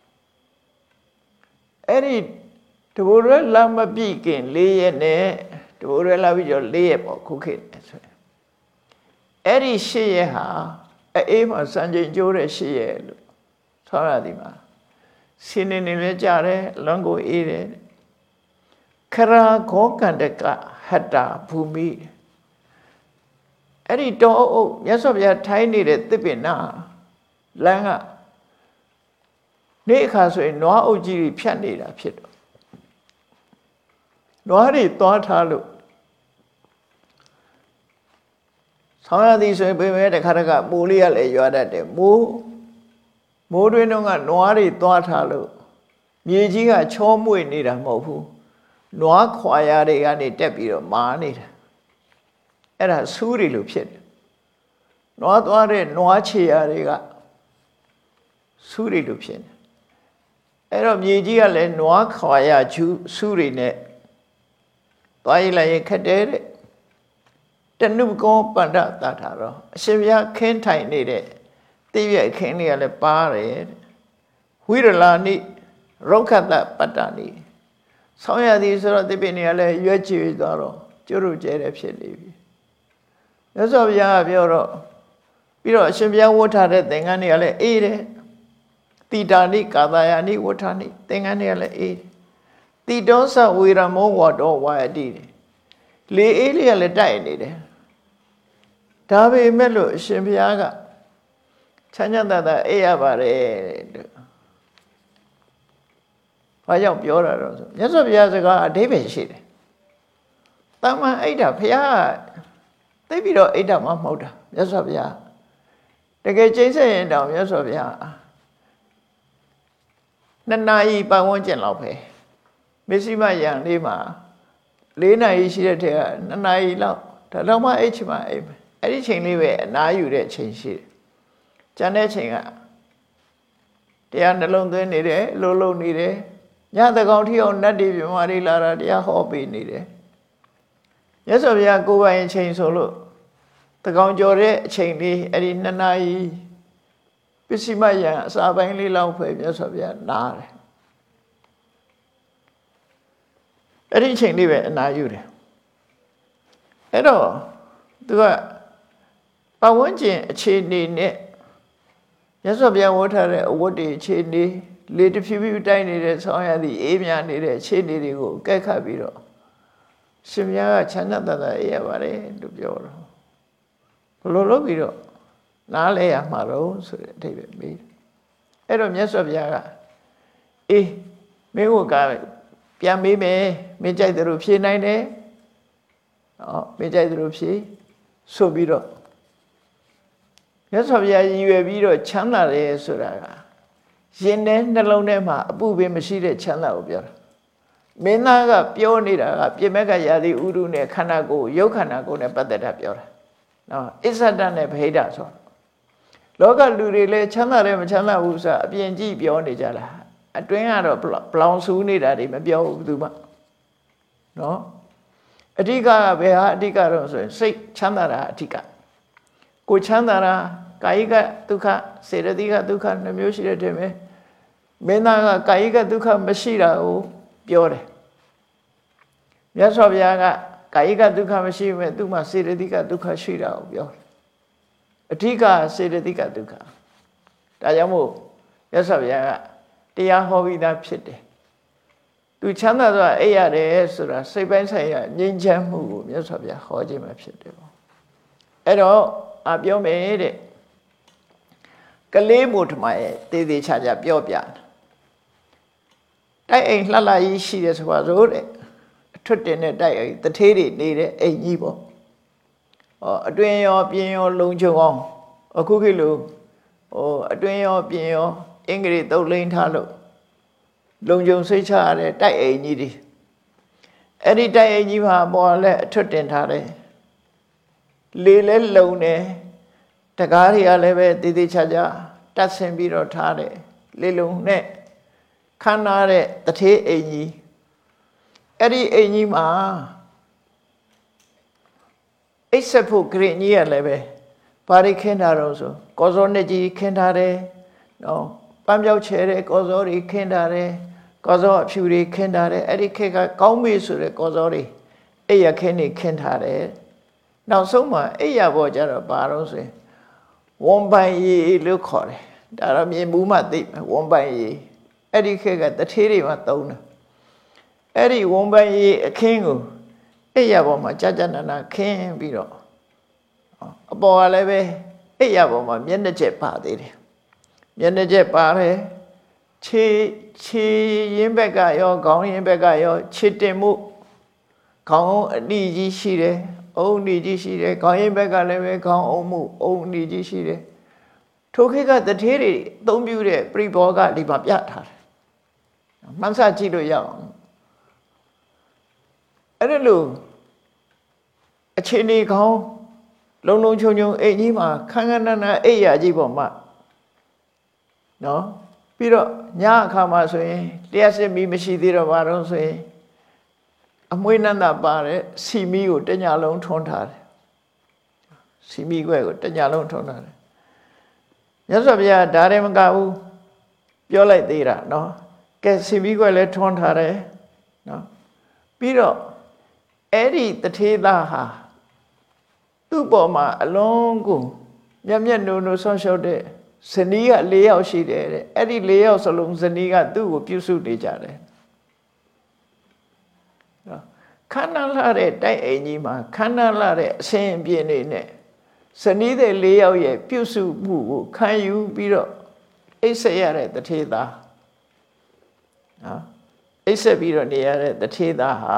အဲ့ဒီတဘူရဲလမပြည့်ခင်4ရက်နဲ့တဘူရဲလာပြီးတော့4ရက်ပေါ့ခုခေတ်ဆိုရင်အဲ့ဒီ8ရက်ဟာအေးမှာစံချိန်ကျိုးတဲ့8ရက်လို့ဆောင်းရသည်မှာစင်းနေလည်းကြတယ်လွန်ကိုအေးတယ်ခရာခောကန္တကဟတ္တာဘူမိအဲ့ဒီတောအုပ်မြတ်စွာဘုရားထိုင်းနေတဲ့သစ်ပင်နာလမ်းကနေ့အခါဆိုရင်နွားအုပ်ကြီးတွေဖြတ်နေတာဖြစ်တော့နွားတွေသွားထားလို့ဆောင်းရသည်ဆိုရင်ပြင်မဲ့တခါတခါမိုးလေးကလည်းရွာတတ်တယ်မိုးတွင်းတော့ကနွားတွေသွားထားလို့မြေကြီးကချောမွေ့နေတာမဟုတ်ဘူးနွားခွာရတွေကနေတက်ပြီးတော့မာနေတာအဲ့ဒါဆူးတွေလို့ဖြစ်တယ်နွားသွားတဲ့နွားခြေရတွေကဆူးတွေလို့ဖြစ်တယ်အဲ့တော့မြေကြီးကလည်းနွားခွာရဆူးတွေနဲ့သွားရလိုက်ရင်ခက်တယ်တဲ့တနုကောပန္ဒတထာရောအရှင်ဘုရားခင်းထိုင်နေတဲ့တိပြည့်ခင်းလေးကလည်းပါတယ်ဝိရလာနိရုက္ခတပတ္တနိဆောင်းရသည်ဆိုတော့သစ်ပင်တွေကလည်းရွက်ချွေသွားတော့ကျုပ်တို့ကျဲတယ်ဖြစ်နေပြီမြတ်စွာဘုရားကပြောတော့ပြီးတော့အရှင်ဘုရားဝတ်ထားတဲ့သင်္ကန်းတွေကလည်းအေးတယ်တိတာနိကာသယာနိဝဋ္ဌာနိသင်္ကန်းတွေကလည်းအေးတယ်တိတောသဝေရမောဝါတော်ဝါယတိလေအေးလေးကလည်းတိုက်နေတယ်ဒါပေမဲ့လို့အရှင်ဘုရားကချမ်းသာသာအေးရပါတယ်တဲ့ဘာကြောင့်ပြောတာတော့ဆိုမြတ်စွာဘုရားစကားအဓိပ္ပာယ်ရှိတယ်။တာမန်အိတ်တာဘုရားသိပြီးတော့အိတ်တာမှမဟုတ်တာမြတ်စွာဘုရားတကယ်ကျင့်ဆက်ရင်တောင်မြတ်စွာဘုရား2 နာရီပတ်ဝန်းကျင်လောက်ပဲမစ္စည်းမယံလေးမှာ4 နာရီရှိတဲ့ထဲက2 နာရီလောက်ဒါတော့မှအိတ်ချင်မှအိတ်မယ်အဲ့ဒီချိန်လေးပဲအနားယူတဲ့ချိန်ရှိတယ်။ကျန်တဲ့ချိန်ကတရားနှလုံးသွင်းနေတယ်လှုပ်လှုပ်နေတယ်ညတကောင်ထီအောင်နတ်တွေပြမာတွေလာတာတရားဟောပေးနေတယ်မြတ်စွာဘုရားကိုယ်ပိုင်အချိန်ဆိုလို့တကောင်ကျော်တဲ့အချိန်လေးအဲ့ဒီ2 နာရီပစ္စည်းမယံအစာပိုင်းလေးလောက်ပဲမြတ်စွာဘုရားနားတယ်အဲ့ဒီအချိန်လေးပဲအနားယူတယ်အဲ့တော့သူကပတ်ဝန်းကျင်အခြေအနေနဲ့မြတ်စွာဘုရားဝတ်ထားတဲ့အဝတ်တွေအခြေအနေလေတဖြည်းဖြည်းတိုင်းနေတဲ့ဆောင်းရသည့်အေးမြနေတဲ့အခြေအနေတွေကိုကဲခတ်ပြီးတော့ရှင်မြတ်ကချမ်းသာသာအေးရပါတယ်လို့ပြောတော့ဘလို့လို့ပြီးတော့နားလဲရမှာတော့ဆိုတဲ့အဓိပ္ပာယ်မေးအဲ့တော့မြတ်စွာဘုရားကအေးမင်းတို့ကပြန်မေးမယ်မင်းကြိုက်တယ်လို့ဖြေနိုင်တယ်မင်းကြိုက်တယ်လို့ဖြေဆိုပြီးတော့မြတ်စွာဘုရားရည်ရွယ်ပြီးတော့ချမ်းသာတယ်ဆိုတာကရင်ထဲနှလုံးထဲမှာအပူပင်မရှိတဲ့ချမ်းသာကိုပြောတာမင်းသားကပြောနေတာကပြမက်ကရာသီဥတုနဲ့ခန္ဓာကိုယ်ရုပ်ခန္ဓာကိုယ်နဲ့ပတ်သက်တာပြောတာနော်အစ္ဆဒနဲ့ဗဟိတဆိုလောကလူတွေလည်းချမ်းသာတယ်မချမ်းသာဘူးဆိုတာအပြင်ကြည့်ပြောနေကြတာအတွင်းကတော့ဘလောင်ဆူးနေတာတွေမပြောဘူးသူမှနော်အဓိကကဘယ်ဟာအဓိကတော့ဆိုရင်စိတ်ချမ်းသာတာအဓိကကိုချမ်းသာတာကာယကဒုက္ခစေတသိကဒုက္ခနှမျိုးရှိတဲ့တည်းပဲမင်းသားကကာယကဒုက္ခမရှိတာကိုပြောတယ်မြတ်စွာဘုရားကကာယကဒုက္ခမရှိပေမဲ့သူ့မှာစေတသိကဒုက္ခရှိတာကိုပြောတယ်အဓိကစေတသိကဒုက္ခဒါကြောင့်မို့မြတ်စွာဘုရားကတရားဟောပြီးသားဖြစ်တယ်သူချမ်းသာစွာအိပ်ရတယ်ဆိုတာစိတ်ပိုင်းဆိုင်ရာငြိမ်းချမ်းမှုကိုမြတ်စွာဘုရားဟောခြင်းပဲဖြစ်တယ်ပေါ့အဲ့တော့ပြောမယ်တဲ့ကလေးမို့ထမရဲ့တေးသေးချာချာပြောပြတိုက်အိမ်လှလှကြီးရှိတယ်ဆိုပါစို့တဲ့အထွတ်တင်တဲ့တိုက်အိမ်တထေးတွေနေတဲ့အိမ်ကြီးပေါ့အတွင်းရောပြင်ရောလုံခြုံအောင်အခုခေတ်လိုအတွင်းရောပြင်ရောအင်္ဂလိပ်သုံးလိမ့်ထားလို့လုံခြုံစိတ်ချရတဲ့တိုက်အိမ်ကြီးတွေအဲ့ဒီတိုက်အိမ်ကြီးမှာပေါ်လဲအထွတ်တင်ထားတယ်လေလဲလုံတယ်တကားတွေကလည်းပဲတေးသေးချာချာတတ်ဆင်ပြီးတော့ထားတယ်လေလုံနဲ့ခမ်းနားတဲ့တထေးအိမ်ကြီးအဲ့ဒီအိမ်ကြီးမှာအိပ်ဆက်ဖို့ဂရင်ကြီးရလည်းပဲဘာတွေခင်းထားတော့ဆိုကောစောနှစ်ကြီးခင်းထားတယ်နော်ပန်းပြောက်ချဲတဲ့ကောစောတွေခင်းထားတယ်ကောစောအဖြူတွေခင်းထားတယ်အဲ့ဒီခက်ကကောင်းမေးဆိုတဲ့ကောစောတွေအိရခင်းတွေခင်းထားတယ်နောက်ဆုံးမှာအိရပေါ်ကြတော့ဘာလို့ဆိုရင်ဝွန်ပိုင်ရီလို့ခေါ်တယ်ဒါတော့မြေမူးမှသိမယ်ဝွန်ပိုင်ရီအဲ့ဒီခက်ကတထေးတွေမှာသုံးတယ်အဲ့ဒီဝွန်ပိုင်ရီအခင်းကိုအိရပေါ်မှာကြာကြာနာနာခင်းပြီးတော့အပေါ်ကလည်းပဲအိရပေါ်မှာမျက်နှာကျက်ပါသေးတယ်မျက်နှာကျက်ပါတယ်ခြေရင်းဘက်ကရောခေါင်းရင်းဘက်ကရောခြေတင်မှုခေါင်းအနီးကြီးရှိတယ်အုံအနီးကြီးရှိတယ်ခေါင်းရင်းဘက်ကလည်းပဲခေါင်းအုံမှုအုံအနီးကြီးရှိတယ်ထိုခေတ်ကတထေးတွေအသုံးပြုတဲ့ပြိဘောကဒီမှာပြထားတယ်မှန်းဆကြည့်လို့ရအောင်အဲ့ဒါလို့အခြေအနေခေါင်းလုံလုံချုံချုံအိမ်ကြီးမှာခန်းခန်းနာနာအိပ်ရကြီးပေါ်မှာနော်ပြီးတော့ညအခါမှာဆိုရင်တရားစစ်မီးမရှိသေးတော့ဘာလို့ဆိုရင်အမွှေးနန္ဒပါတဲ့စီမီးကိုတညလုံးထွန်းထားတယ်စီမီးခွဲကိုတညလုံးထွန်းထားတယ်မြတ်စွာဘုရားဒါလည်းမကဘူးပြောလိုက်သေးတာနော်ကဲစီမီးခွဲလည်းထွန်းထားတယ်နော်ပြီးတော့အဲ့ဒီတထေးသားဟာသူ့ပေါ်မှာအလုံးကိုမျက်မျက်နှုံနှုံဆွန့်လျှောက်တဲ့ဇနီးက၄ယောက်ရှိတယ်တဲ့အဲ့ဒီ၄ယောက်စလုံးဇနီးကသူ့ကိုပြုစုနေကြတယ်ခန္ဓာလာတဲ့တိုက်အိမ်ကြီးမှာခန္ဓာလာတဲ့အစဉ်အပြည့်နေနဲ့ဇနီးတဲ့၄ယောက်ရဲ့ပြုစုမှုကိုခံယူပြီးတော့အိပ်ဆက်ရတဲ့တထေးသားနော်အိပ်ဆက်ပြီးတော့နေရတဲ့တထေးသားဟာ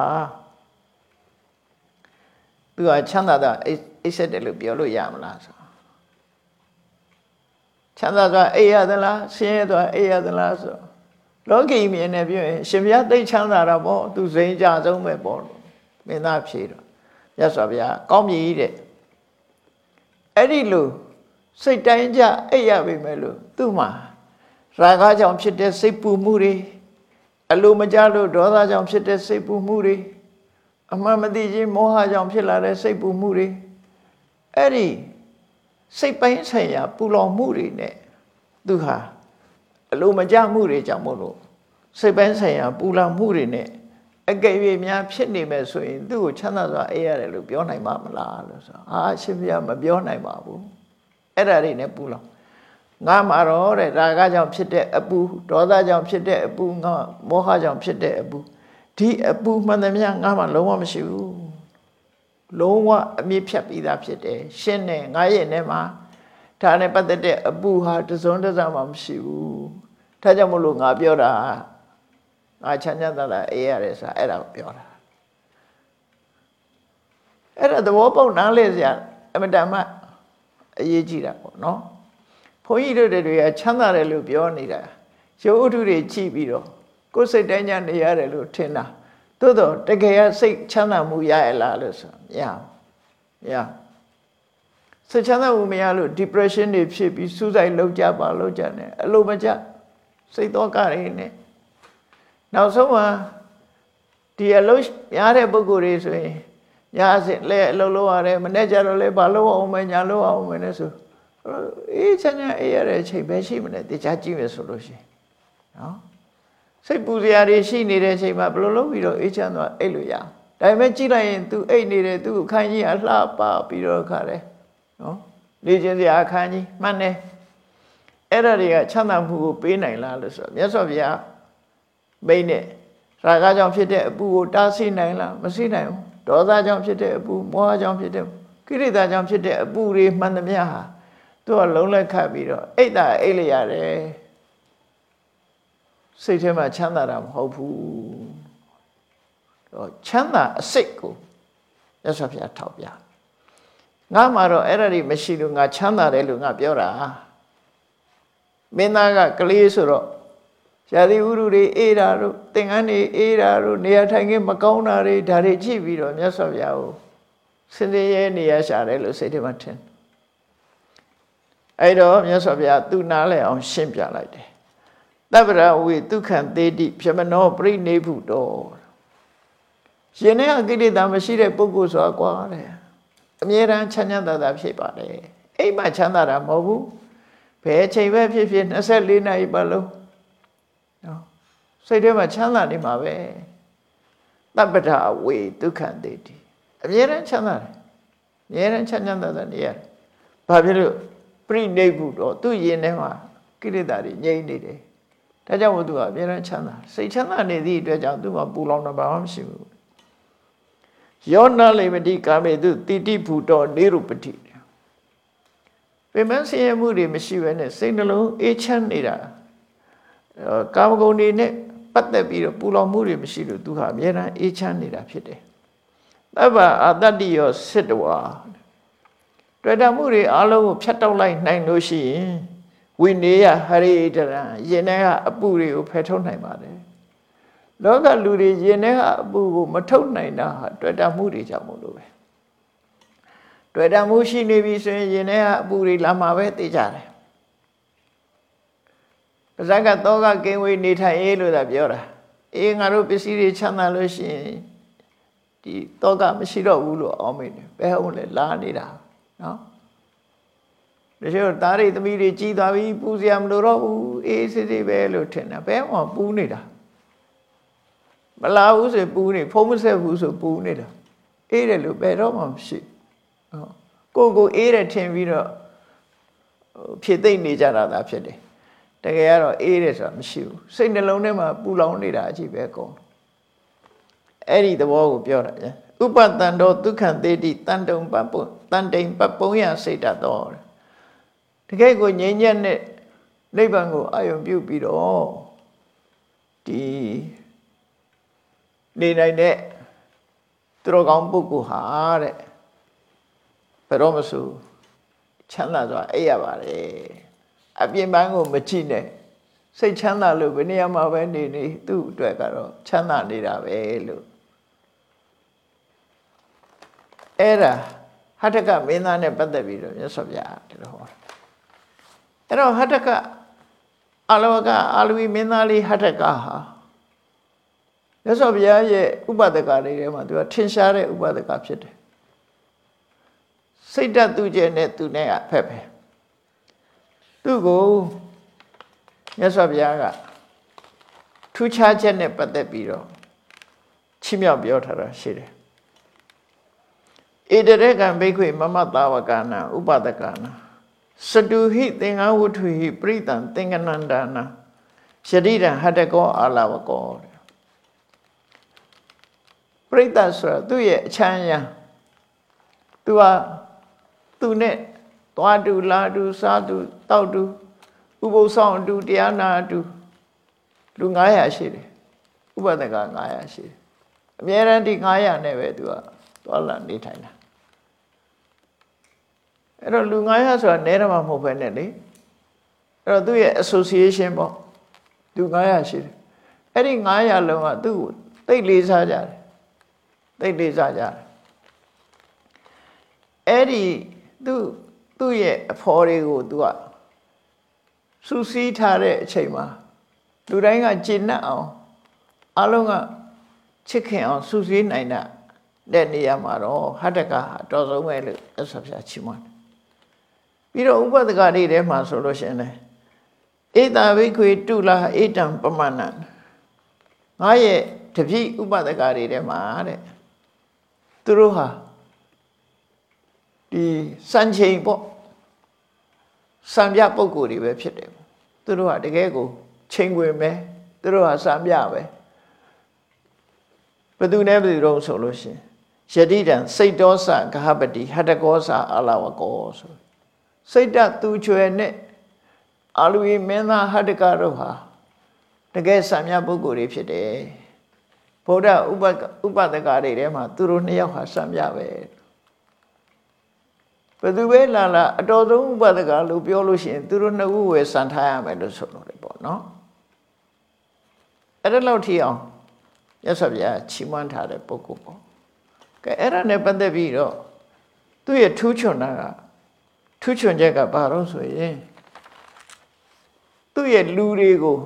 သူကချမ်းသာတာအိပ်ဆက်တယ်လို့ပြောလို့ရမလားဆိုချမ်းသာသွားအိပ်ရသလားဆင်းရဲသွားအိပ်ရသလားဆိုလောကီမြင်နေပြောရင်ရှင်ဘုရားသိချမ်းသာတာပေါ့သူစိန်ကြဆုံးပဲပေါ့မင်းသားဖြေတော့မြတ်စွာဘုရားကောင်းမြည်တဲ့အဲ့ဒီလိုစိတ်တိုင်းကြအိပ်ရပြီမဲ့လို့သူ့မှာရာဂကြောင့်ဖြစ်တဲ့စိတ်ပူမှုတွေအလိုမကျလို့ဒေါသကြောင့်ဖြစ်တဲ့စိတ်ပူမှုတွေအမှန်မသိခြင်းမောဟကြောင့်ဖြစ်လာတဲ့စိတ်ပူမှုတွေအဲ့ဒီစိတ်ပိုင်းဆိုင်ရာပူလောင်မှုတွေနဲ့သူဟာအလိုမကျမှုတွေကြောင့်မို့လို့စိတ်ပိုင်းဆိုင်ရာပူလောင်မှုတွေနဲ့အကယ်၍များဖြစ်နေမယ်ဆိုရင်သူ့ကိုချမ်းသာစွာအေးရတယ်လို့ပြောနိုင်မှာမလားလို့ဆိုရှင်ဘုရားမပြောနိုင်ပါဘူးအဲ့ဒါတွေနဲ့ပူလောင်ငါမှာတော့တဲ့ရာဂကြောင့်ဖြစ်တဲ့အပူဒေါသကြောင့်ဖြစ်တဲ့အပူငါမောဟကြောင့်ဖြစ်တဲ့အပူဒီအပူမှန်သမျှငါမှလုံးဝမရှိဘူးလုံးဝအမြင့်ဖြတ်ပြီးသားဖြစ်တယ်ရှင်းနဲ့ငါရဲ့နဲ့မှာဒါနဲ့ပတ်သက်တဲ့အပူဟာတစုံတစမှမရှိဘူးဒါကြောင့်မလို့ငါပြောတာငါချမ်းသာတာအေးရတယ်ဆိုတာအဲ့ဒါကိုပြောတာအဲ့ဒါသဘောပေါက်နားလဲစရာအမတန်မှအရေးကြီးတာပေါ့နော်ဘုန်းကြီးတို့တွေကချမ်းသာတယ်လို့ပြောနေတာရုပ်ဥထုတွေကြည့်ပြီးတော့ကိုယ်စိတ်တိုင်းညနေရတယ်လို့ထင်တာသို့တော့တကယ်စိတ်ချမ်းသာမှုရရလားလို့ဆိုမရစိတ်ချမ်းသာမှုမရလို့ depression တွေဖြစ်ပြီး suicide လုပ်ကြပါလို့ကြတယ်အလိုမကျစိတ်တော့ကရင်းနဲ့နောက်ဆုံးမှာဒီအလုပ်များတဲ့ပုဂ္ဂိုလ်တွေဆိုရင်ညာစစ်လဲအလုပ်လုပ်ရတယ်မနေ့ကျတော့လဲဘာလုပ်အောင်မညာလုပ်အောင်မလဲဆိုအေးချမ်းချမ်းအေးရတဲ့အချိန်ပဲရှိမလဲတရားကြည့်မယ်ဆိုလို့ရှိရင်နော်စိတ်ပူစရာတွေရှိနေတဲ့အချိန်မှာဘယ်လိုလုပ်ပြီးတော့အေးချမ်းသွားအိတ်လို့ရဒါပေမဲ့ကြည့်လိုက်ရင် तू အိတ်နေတယ် तू အခန်းကြီးအလှပပြီးတော့ခါတယ်နော်လေ့ကျင့်စရာအခန်းကြီးမှန်တယ်အဲ့ဒါတွေကချမ်းသာမှုကိုပေးနိုင်လားလို့ဆိုတော့မြတ်စွာဘုရားမိတ်နဲ့ရာဂကြောင့်ဖြစ်တဲ့အပူကိုတားဆီးနိုင်လားမဆီးနိုင်ဘူးဒေါသကြောင့်ဖြစ်တဲ့အပူမောဟကြောင့်ဖြစ်တဲ့ကိရိတာကြောင့်ဖြစ်တဲ့အပူတွေမှန်သမျှဟာသူကလုံးလက်ခတ်ပြီးတော့အိတ်တာအိတ်လိုက်ရတယ်စိတ်ထဲမှာချမ်းသာတာမဟုတ်ဘူးတော့ချမ်းသာအစိတ်ကိုမြတ်စွာဘုရားထောက်ပြငါမှာတော့အဲ့ဒါတွေမရှိလို့ငါချမ်းသာတယ်လို့ငါပြောတာမင်းသားကကလေးဆိုတော့ရာသီဥတုတွေအေးတာတို့သင်္ကန်းတွေအေးတာတို့နေရာထိုင်ခင်းမကောင်းတာတွေဒါတွေကြည့်ပြီးတော့မြတ်စွာဘုရားကိုစင်စစ်ရဲနေရရှာတယ်လို့စိတ်ထဲမှာထင်အဲ့တော့မြတ်စွာဘုရားသူနားလဲအောင်ရှင်းပြလိုက်တယ်သဗ္ဗရဝေဒုက္ခံသေတိဖြမနောပရိနိဗ္ဗုတောရှင်နဲ့အကိလေသာမရှိတဲ့ပုဂ္ဂိုလ်ဆိုတာကွာတဲ့အမြဲတမ်းချမ်းသာတာဖြစ်ပါတယ်အိမ်မှာချမ်းသာတာမဟုတ်ဘူးဘယ်အချိန်ပဲဖြစ်ဖြစ်24နာရီပတ်လုံးနော်စိတ်ထဲမှာချမ်းသာနေမှာပဲသဗ္ဗရဝေဒုက္ခံသေတိအမြဲတမ်းချမ်းသာတယ်အမြဲတမ်းချမ်းသာတာနေရတယ်ဘာဖြစ်လို့ပရိနိဗ္ဗုတောသူ့ရင်ထဲမှာကိလေသာတွေငြိမ့်နေတယ်ဒါကြောင့်မို့သူကအမြဲတမ်းချမ်းသာစိတ်ချမ်းသာနေသည့်အတွက်ကြောင့်သူ့မှာပူလောင်တာဘာမှမရှိဘူးယောနာလေမတိကာမေသူတိတိဘူတောနေရုပတိပြမဆင်းရဲမှုတွေမရှိဘဲနဲ့စိတ်နှလုံးအေးချမ်းနေတာကာမဂုဏ်တွေနဲ့ပတ်သက်ပြီးတော့ပူလောင်မှုတွေမရှိလို့သူဟာအမြဲတမ်းအေးချမ်းနေတာဖြစ်တယ်သဗ္ဗအာတတ္တိယောစစ်တဝါတွေ့တာမှုတွေအလုံးကိုဖြတ်တောက်လိုက်နိုင်လို့ရှိရင်ဝိနေယဟရိတရံရင်ထဲကအပူတွေကိုဖယ်ထုတ်နိုင်ပါတယ်လောကလူတွေရင်ထဲကအပူကိုမထုတ်နိုင်တာဟာတွေ့တာမှုတွေကြောင့်မို့လို့ပဲတွေ့တာမှုရှိနေပြီဆိုရင်ရင်ထဲကအပူတွေလာမှာပဲသိကြတယ်ပါဇက်ကတောကကင်းဝေးနေထိုင်ရေးလို့သာပြောတာအေးငါတို့ပစ္စည်းတွေချမ်းသာလို့ရှိရင်ဒီတောကမရှိတော့ဘူးလို့အောင်းမိတယ်ဘယ်ဟုတ်လဲလာနေတာနော်ဒါကြောင့်သားရိသမီးတွေကြီးသွားပြီပူစရာမလိုတော့ဘူးအေးစစ်စစ်ပဲလို့ထင်တာဘယ်မှပူနေတာမလာဘူးဆိုပူနေဖုံးမဆက်ဘူးဆိုပူနေတာအေးတယ်လို့ဘယ်တော့မှမရှိကိုအေးတယ်ထင်ပြီးတော့ဖြစ်သိမ့်နေကြတာသာဖြစ်တယ်တကယ်ကတော့အေးတယ်ဆိုတာမရှိဘူးစိတ်နှလုံးထဲမှာပူလောင်နေတာအကြည့်ပဲကုန်အဲ့ဒီသဘောကိုပြောတာဗျဥပတန်တော်ဒုက္ခံသေတိတန်တုံပပုံတန်တိန်ပပုံရစိတ်တတော်တကယ်ကိုငြိမ်းချမ်းတဲ့နိဗ္ဗာန်ကိုအာရုံပြုပြီးတော့ဒီနေနိုင်တဲ့သူတော်ကောင်းပုဂ္ဂိုလ်ဟာတဲ့ဘယ်တော့မှဆိုချမ်းသာစွာအိပ်ရပါတယ်အပြင်ပန်းကိုမကြည့်နဲ့စိတ်ချမ်းသာလို့ဘယ်နေရာမှာပဲနေနေသူ့အတွက်ကတော့ချမ်းသာနေတာပဲလို့အဲ့ဒါဟတ္တကမင်းသားနဲ့ပတ်သက်ပြီးတော့မြတ်စွာဘုရားတတော်ဟောအဲ့တော့ဟတ္တကအလောကအလဝီမင်းသားလေးဟတ္တကဟာမြတ်စွာဘုရားရဲ့ဥပဒကတွေထဲမှာသူကထင်ရှားတဲ့ဥပဒကဖြစ်တယ်စိတ်ဓာတ်သူကျဲနဲ့သူနဲ့အဖက်ပဲသူ့ကိုမြတ်စွာဘုရားကထူးခြားချက်နဲ့ပတ်သက်ပြီးတော့ချီးမြှောက်ပြောထားတာရှိတယ်ဧတရေကံဘိက္ခွေမမတာဝကနာဥပဒကနာစတုဟိသင်္ဃဝတ္ထုဟိပရိတံသင်္ကနန္ဒာနာယတိတံဟတ္တကောအာလဝကောရိသတ်ဆိုတာသူ့ရဲ့အချမ်းရံသူကသူနဲ့သွားတူလာတူစားတူတောက်တူဥပုသ်ဆောင်တူတရားနာတူလူ900ရှိတယ်ဥပဒက900ရှိတယ်အများရန်ဒီ900နဲ့ပဲသူကသွားလာနေထိုင်တာအဲ့တော့လူ900ဆိုတာနဲတော့မှမဟုတ်ပဲနဲ့လေအဲ့တော့သူ့ရဲ့ association ပေါ့လူ900ရှိတယ်အဲ့ဒီ900လုံးကသူ့ကိုသိလေးစားကြတယ်သိလေးစားကြတယ်အဲ့ဒီသူ့ရဲ့အဖော်တွေကိုသူကစူးစီးထားတဲ့အချိန်မှာလူတိုင်းကကျင့်납အောင်အလုံးကချစ်ခင်အောင်စူးစီးနိုင်တဲ့နေရာမှာတော့ဟတ္တကဟာတော်ဆုံးပဲလို့အဆောပြချီးမွမ်းတယ်ပြီးတော့ဥပဒကတွေထဲမှာဆိုလို့ရှိရင်လေဧတာဘိခွေတုလာဧတံပမဏံငါရဲ့တပိဥပဒကတွေထဲမှာတဲ့သူတို့ဟာဒီစံချိန်ပေါ့စံပြပုဂ္ဂိုလ်တွေပဲဖြစ်တယ်သူတို့ဟာတကယ်ကိုချိန်ခွင်ပဲသူတို့ဟာစံပြပဲဘယ်သူနဲ့ဘယ်သူတော့ဆိုလို့ရှိရင်ယတိတံစိတ်တောစဂဟပတိဟတကောစအာလဝကောဆိုစိတ်တသူချွယ်နဲ့အာလူယမင်းသားဟတကတို့ဟာတကယ်စံပြပုဂ္ဂိုလ်တွေဖြစ်တယ်ဗုဒ္ဓဥပဒကတွေထဲမှာသူတို့နှစ်ယောက်ဟာစံပြပဲဘယ်သူပဲလာအတော်ဆုံးဥပဒကလို့ပြောလို့ရှိရင်သူတို့နှစ်ဦးဝယ်စံထားရမယ်လို့ဆိုလို့လေပေါ့နော်အဲ့ဒါလောက်ထိအောင်ရသော်ဗျာချီးမွမ်းထားတဲ့ပုဂ္ဂိုလ်ပေါ့ကဲအဲ့ဒါနဲ့ပတ်သက်ပြီးတော့သူ့ရဲ့ထူးချွန်ချက်ကဘာလို့ဆိုရင်သူ့ရဲ့လူတွေကို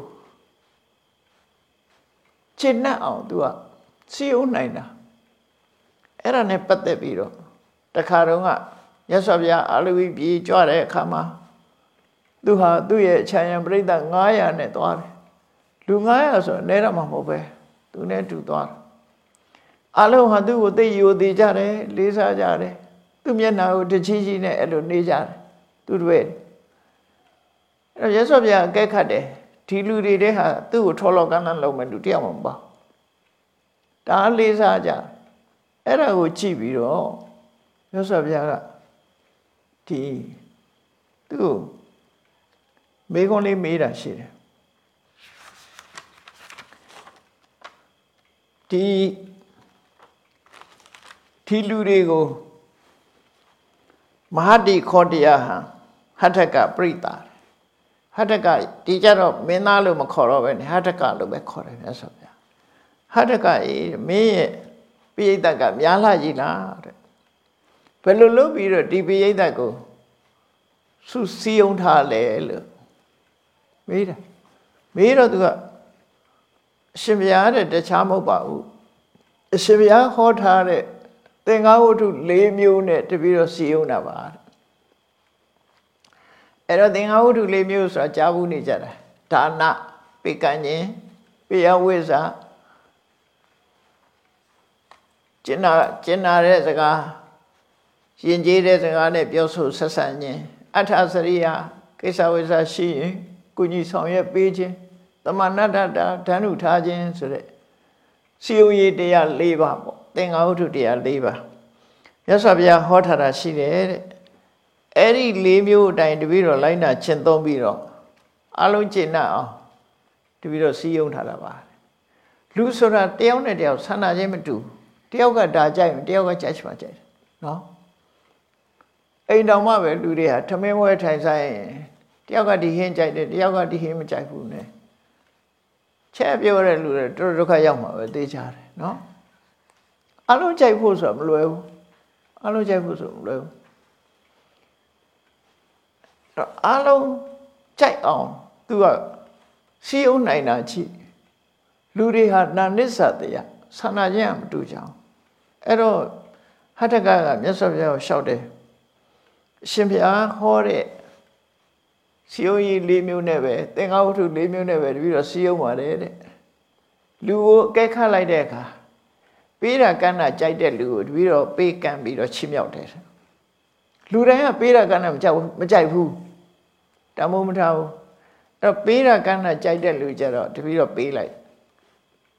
ကျင့်납အောင်သူကစီယုံနိုင်တာအဲ့ဒါနဲ့ပတ်သက်ပြီးတော့တခါတော့ကရသော်ဗျာအာလူဝိပြေးကြွတဲ့အခါမှာသူဟာသူ့ရဲ့ခြံရံပရိသတ်900နဲ့သွားတယ်လူ900ဆိုနဲတော့မှမဟုတ်ပဲသူနဲ့တူသွားတယ်အလုံးဟာသူ့ကိုသိယိုသေးကြတယ်လေးစားကြတယ်သူ့မျက်နှာကိုတချီချီနဲ့အဲ့လိုနေကြတယ်သူတို့အဲ့တော့ရသော်ဗျာအကဲခတ်တယ်ဒီလူတွေတဲ့ဟာသူ့ကိုထောလောကန်းလုံးမဲ့လူတယောက်မှမပါဒါလေးစားကြအဲ့ဒါကိုကြည့်ပြီးတော့ရသော်ဗျာကဒီသူ့မေခွန်းလေးမေးတာရှိတယ်ဒီလူတွေကိုမဟာတိခောတရားဟထကပရိတာဟထကဒီကြတော့မင်းသားလို့မခေါ်တော့ပဲဟထကလို့ပဲခေါ်တယ်မြတ်စွာဘုရားဟထကမင်းရဲ့ပိဋကတ်ကများလာကြီးလားတဲ့ဘယ်လိုလုပ်ပြီးတော့ဒီပိဋကတ်ကိုစုစည်းအောင်ထားလဲလို့မေးတော့သူကအရှင်ဘုရားတဲ့တခြားမဟုတ်ပါဘူးအရှင်ဘုရားဟောထားတဲ့သင်္ဃဝတ္ထု4မျိုးနဲ့တပြီးတော့စည်းအောင်တာပါအဲ့တော့သင်္ဃဝတ္ထု4မျိုးဆိုတာကြားဘူးနေကြတာဒါနပေကံခြင်းပေယဝိဇ္ဇာကျင်နာတဲ့စကားယဉ်ကျေးတဲ့စကားနဲ့ပြောဆိုဆက်ဆံခြင်းအထာစရိယကိစ္စဝိဇ္ဇာရှိရင်ကုညီဆောင်ရွက်ပေးခြင်းသမဏတ္တဓာနုထားခြင်းဆိုတဲ့စီယုံရည်တရား4ပါးပေါ့သင်္ဃဝတ္ထုတရား4ပါးမြတ်စွာဘုရားဟောထားတာရှိတယ်တဲ့အဲ့ဒီ4မျိုးအတိုင်းတပည့်တော်လိုက်နာကျင့်သုံးပြီးတော့အလုံးကျင့်납အောင်တပည့်တော်စီယုံထားတာပါလူဆိုတာတယောက်နဲ့တယောက်ဆန္ဒချင်းမတူတယောက်ကဒါကြိုက်ရင်တယောက်ကကြိုက်ချင်မှကြိုက်တယ်နော်အိမ်တော်မှပဲလူတွေဟာထမင်းဝဲထိုင်ဆိုင်ရင်တယောက်ကဒီဟင်းကြိုက်တယ်တယောက်ကဒီဟင်းမကြိုက်ဘူးနဲ့ချက်ပြောတဲ့လူတွေတော်တော်ဒုက္ခရောက်မှာပဲသိကြတယ်နော်အလုံးကြိုက်ဖို့ဆိုတာမလွယ်ဘူးအလုံးကြိုက်ဖို့ဆိုတာမလွယ်ဘူးအလုံးကြိုက်အောင်သူကစီးအောင်နိုင်တာချိလူတွေဟာနာနစ္ဆတရားဆန္ဒချင်းမတူကြအောင်အဲ့တော့ဟထကမြတ်စွာဘုရားကိုလျှောက်တယ်အရှင်ဘုရားဟောတဲ့စီယုံကြီး4မျိုးနဲ့ပဲသင်္ဃဝတ္ထု4မျိုးနဲ့ပဲတပြီးတော့စီယုံပါတယ်တဲ့လူကိုအကဲခတ်လိုက်တဲ့အခါပေးတာကမ်းတာကြိုက်တဲ့လူကိုတပြီးတော့ပေးကမ်းပြီးတော့ချီးမြှောက်တယ်လူတိုင်းကပေးတာကမ်းတာမကြိုက်ဘူးတမိုးမထားဘူးအဲ့တော့ပေးတာကမ်းတာကြိုက်တဲ့လူကြတော့တပြီးတော့ပေးလိုက်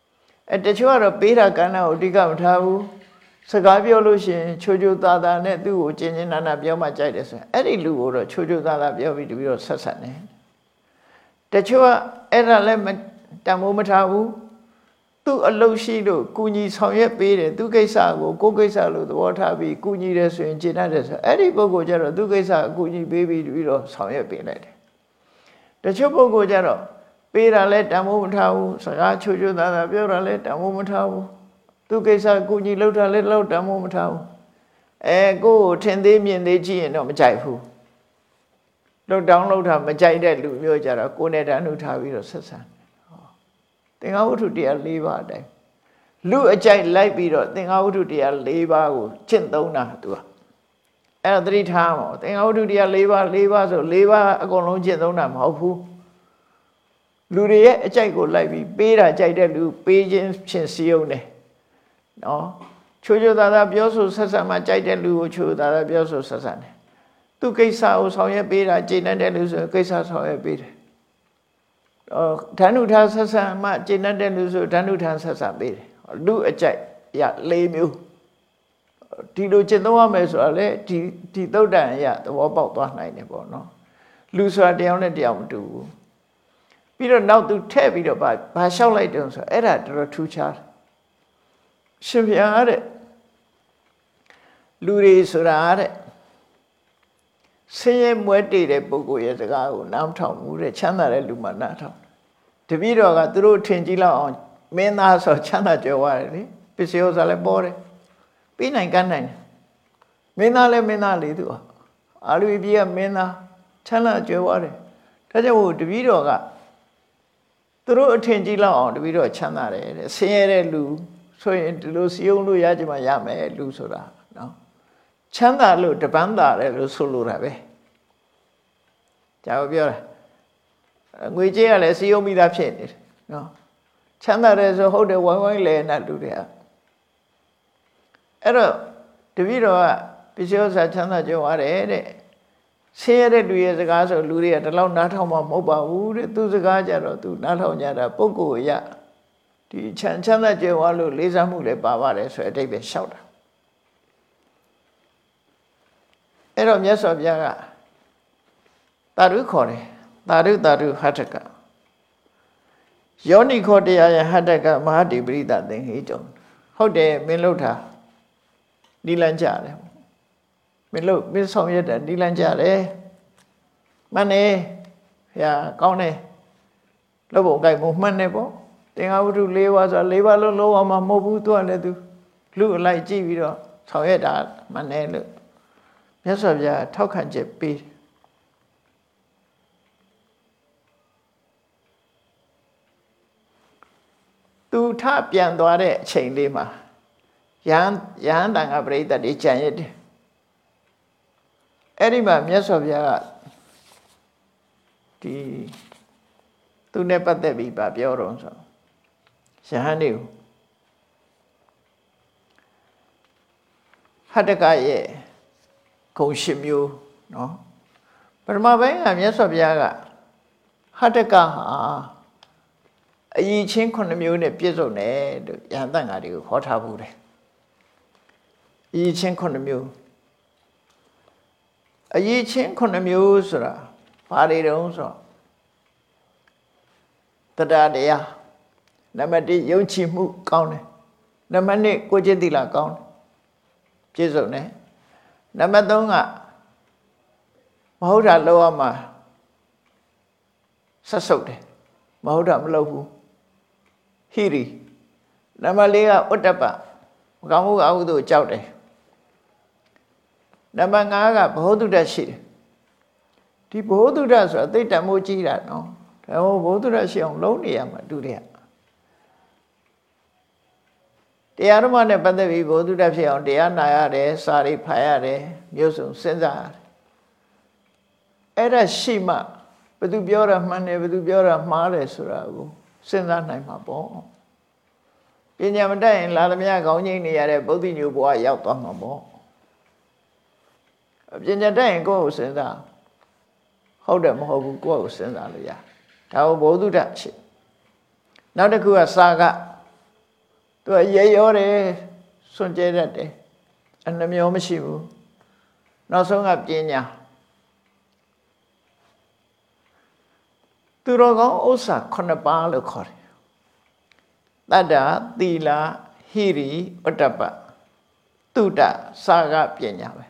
တချို့ကတော့ပေးတာကဏ္ဍကိုအဓိကမထားဘူးစကားပြောလို့ရှိရင်ချိုးချိုးသားသားနဲ့သူ့ကိုကျဉ်းကျဉ်းနာနာပြောမှကြိုက်တယ်ဆိုရင်အဲ့ဒီလူကိုတော့ချိုးချိုးသားသားပြောပြီးတပြီးတော့ဆက်ဆက်နေတချို့ကအဲ့ဒါလည်းတန်ဖိုးမထားဘူးသူ့အလုပ်ရှိလို့ကုညီဆောင်ရွက်ပေးတယ်သူကိစ္စကိုကိုယ်ကိစ္စလို့သဘောထားပြီးကုညီတယ်ဆိုရင်ကျင့်တတ်တယ်ဆိုအဲ့ဒီပုဂ္ဂိုလ်ကျတော့သူကိစ္စအကုညီပေးပြီးတော့ဆောင်ရွက်ပေးလိုက်တယ်တချို့ပုဂ္ဂိုလ်ကျတော့ပေးတာလည်းတန်ဖိုးမထားဘူးစကားချိုးချိုးသားသားပြောတာလည်းတန်ဖိုးမထားဘူးသူကိစ္စကုညီလောက်တာလည်းလောက်တန်ဖိုးမထားဘူးကိုယ်ထင်သေးမြင်သေးကြည့်ရင်တော့မကြိုက်ဘူးလောက်တောင်းလောက်တာမကြိုက်တဲ့လူမျိုးကြတော့ကိုယ်နဲ့တန်းလူထားပြီးတော့ဆက်ဆံသင်္ဃဝတ္ထုတရား၄ပါးအတိုင်းလူအကြိုက်လိုက်ပြီးတော့သင်္ဃဝတ္ထုတရား၄ပါးကိုကျင့်သုံးတာသူကအဲ့ဒါသတိထားမှာသင်္ဃဝတ္ထုတရား၄ပါးဆို၄ပါးအကုန်လုံးကျင့်သုံးတာမဟုတ်ဘူးလူတွေရဲ့အကြိုက်ကိုလိုက်ပြီးပေးတာကြိုက်တဲ့လူပေးခြင်းဖြင့်စီယုံတယ်နော်ချိုးချိုးသားသားပြောဆိုဆက်ဆံမှကြိုက်တဲ့လူကိုချိုးသားသားပြောဆိုဆက်ဆံတယ်သူကိစ္စကိုဆောင်ရွက်ပေးတာကျင့်တဲ့လူဆိုကိစ္စဆောင်ရွက်ပေးတယ်ဓာနုထာဆက်ဆံမှကျင့်တဲ့လူဆိုဓာနုထာဆက်ဆံပေးတယ်လူအကြိုက်ရ၄မျိုးဒီလိုကျင့်သုံးရမယ်ဆိုတာလေဒီသုတ်တန်ရသဘောပေါက်သွားနိုင်တယ်ပေါ့နော်လူဆိုတာတယောက်နဲ့တယောက်မတူဘူးပြီးတော့နောက်သူထည့်ပြီးတော့ဘာလျှောက်လိုက်တယ်ဆိုအဲ့ဒါတော်တော်ထူးခြားတယ်ရှင်ဘုရားတဲ့လူတွေဆိုတာတဲ့ဆင်းရဲမွဲတေတဲ့ပုဂ္ဂိုလ်ရဲ့စကားကိုနားမထောင်ဘူးတဲ့ချမ်းသာတဲ့လူမှနားထောင်တပည့်တော်ကသူတို့ထင်ကြည့်လောက်အောင်မင်းသားဆိုချမ်းသာကြွယ်ဝတယ်လေပစ္စည်းဥစ္စာလည်းပေါ်တယ်ပြီးနိုင်ကမ်းနိုင်တယ်မင်းသားလည်းမင်းသားလေသူအာလူပြည်ကမင်းသားချမ်းသာကြွယ်ဝတယ်ဒါကြောင့်မို့တပည့်တော်ကသူတို့အထင်ကြည့်လောက်အောင်တပည့်တော်ချမ်းသာတယ်တဲ့ဆင်းရဲတဲ့လူဆိုရင်ဒီလိုစီယုံလို့ရကြမှာရမယ်လူဆိုတာနော်ချမ်းသာလို့တပန်းသာတယ်လို့ဆိုလိုတာပဲကြာပြောတာငွေကြေးကလည်းစီယုံမိသားဖြစ်နေတယ်နော်ချမ်းသာတယ်ဆိုဟုတ်တယ်ဝိုင်းဝိုင်းလဲနေလူတွေကအဲ့တော့တပည့်တော်ကပစ္စည်းဥစ္စာချမ်းသာကြွယ်ဝတယ်တဲ့ဆင်းရဲတဲ့လူရဲ့စကားဆိုလူတွေကဒီလောက်နားထောင်မှမဟုတ်ပါဘူးတဲ့သူစကားကြတော့သူနားထောင်ကြတာပုဂ္ဂိုလ်အရဒီချမ်းသာကြွယ်ဝလို့လေးစားမှုလည်းပါပါတယ်ဆိုတဲ့အဓိပ္ပာယ်လျှောက်တာအဲ့တော့မြတ်စွာဘုရားကတာရုခေါ်တယ်တာရုဟတ္တကယောနိခောတရားယဟတ္တကမဟာတိပရိသသင်္ဟိတုံဟုတ်တယ်မင်းလှုပ်တာနိလန်းကြတယ်မင်းဆောင်ရတဲ့နိလန်းကြတယ်မှန်တယ်ဘုရားကောင်းတယ်လုပ်ပုံကိုက်ပုံမှန်တယ်ပေါ့သင်္ဃဝတ္ထု၄ပါးဆိုတာ၄ပါးလုံးလုံးအောင်မဟုတ်ဘူးသူကလည်းသူလူအလိုက်ကြည့်ပြီးတော့ဆောင်ရတာမှန်တယ်လို့မြတ်စွာဘုရားထောက်ခံချက်ပေးသူထပြန်သွားတဲ့အချိန်လေးမှာယဟန်တန်ခါပရိသတ်တွေကြံရစ်တယ်အဲ့ဒီမှာမြတ်စွာဘုရားကဒီသူနဲ့ပတ်သက်ပြီးပြောတော့ဆိုယဟန်တွေကိုဟတ္တကရဲ့ဂုဏ်၈မျိုးနော်ပထမပိုင်းကမြတ်စွာဘုရားကဟတ္တကဟာအယိချင်း9မျိုးနဲ့ပြည့်စုံတယ်လို့ယဟန်တန်ခါတွေကိုခေါ်ထားဘူးတယ်အယိချင်း9မျိုးအယိချင်း9မျိုးဆိုတာဘာတွေတုံးဆိုတရားတရားနံပါတ်1ယုံကြည်မှုကောင်းတယ်နံပါတ်2ကိုယ်ကျင့်သီလကောင်းတယ်ပြည့်စုံတယ်နံပါတ်3ကမဟုတ်တာလောက်အောင်မှာဆက်ဆုပ်တယ်မဟုတ်တာမလုပ်ဘူးဟိရိနံပါတ်4ကဥတ္တပမကောင်းမှုအဟုသို့ကြောက်တယ်နံပါတ်5ကဘဝတုဒ္ဒရှိတယ်ဒီဘဝတုဒ္ဒဆိုတာသိတ္တမိုးကြီးတာနော်ဒါဘဝတုဒ္ဒရှိအောင်လုံးနေရမှာတူတယ်တရားဓမ္မနဲ့ပတ်သက်ပြီးဘဝတုဒ္ဒဖြစ်အောင်တရားနာရတယ်စာရိဖတ်ရတယ်မျိုးစုံစဉ်းစားရတယ်အဲ့ဒါရှိမှဘယ်သူပြောတာမှန်တယ်ဘယ်သူပြောတာမှားတယ်ဆိုတာကိုစဉ်းစားနိုင်မှာပေါ့ပညာမတတ်ရင်လာသမျှခေါင်းငိမ့်နေရတဲ့ဗုဒ္ဓညုဘဝရောက်သွားမှာပေါ့ပညာတတ်ရင်ကိုယ့်ကိုစဉ်းစားဟုတ်တယ်မဟုတ်ဘူးကိုယ့်ကိုစဉ်းစားလို့ရဒါကိုဘဝတုဒ္ဒရှိနောက်တစ်ခုကစာကသူကရေရောတယ်စွန့်ကြဲတတ်တယ်အနှမျောမရှိဘူးနောက်ဆုံးကပညာသူတော်ကောင်းဥစ္စာ9ပါးလို့ခေါ်တယ်တတ္တသီလဟိရိဩတ္တပတုဒ္ဒစာကပညာပဲ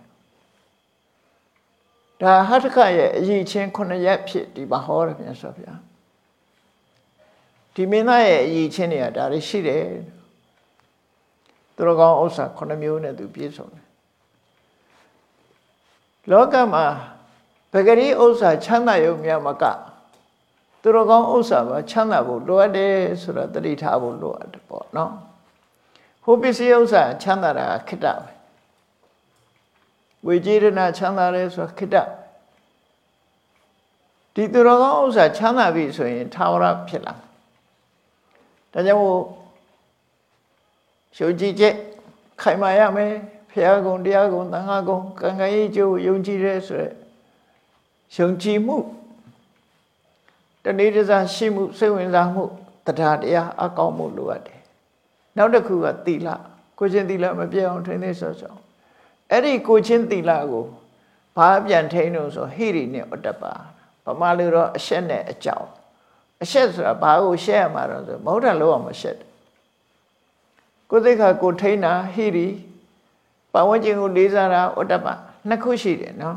ဒါဟထကရဲ့အရေးချင်း9ရက်ဖြစ်ဒီမှာဟောတယ်ပြန်ဆိုဗျာဒီမင်းသားရဲ့အရေးချင်းတွေကဒါတွေရှိတယ်သူတော်ကောင်းဥစ္စာ9မျိုးနဲ့သူပြည့်စုံတယ်လောကမှာပဂရိဥစ္စာချမ်းသာရုံမြတ်မကသူတော်ကောင်းဥစ္စာပါချမ်းသာဖို့လိုအပ်တယ်ဆိုတော့တတိထားဖို့လိုအပ်တယ်ပေါ့နော်ဟိုပစ္စည်းဥစ္စာချမ်းသာတာခိတ္တပဲဝိจิตနာချမ်းသာတယ်ဆိုခိတ္တဒီသူတော်ကောင်းဥစ္စာချမ်းသာပြီဆိုရင်ထာဝရဖြစ်လာဒါကြောင့်မို့ယုံကြည်ချက်ခိုင်မာရမယ်ဘုရားကုံတရားကုံသံဃာကုံကံကံရေးကျိုးယုံကြည်ရဲဆိုရယ်ယုံကြည်မှုတဏှိတစားရှိမှုစိတ်ဝင်စားမှုတရားတရားအကောင်းမှုလိုအပ်တယ်နောက်တစ်ခုကသီလကိုချင်းသီလမပြတ်အောင်ထိန်းသိမ်းဆော့ဆော့အဲ့ဒီကိုချင်းသီလကိုဘာပြန်ထိန်းလို့ဆိုဟိရိနဲ့ဩတ္တပဗမာလူတော့အရှက်နဲ့အကြောင်းအရှက်ဆိုတာဘာကိုရှက်ရမှာတော့ဆိုမဟုတ်တာလို့အောင်မရှက်တယ်ကိုယ်သိက္ခာကိုထိန်းတာဟိရိပတ်ဝန်းကျင်ကိုလေးစားတာဩတ္တပနှစ်ခုရှိတယ်နော်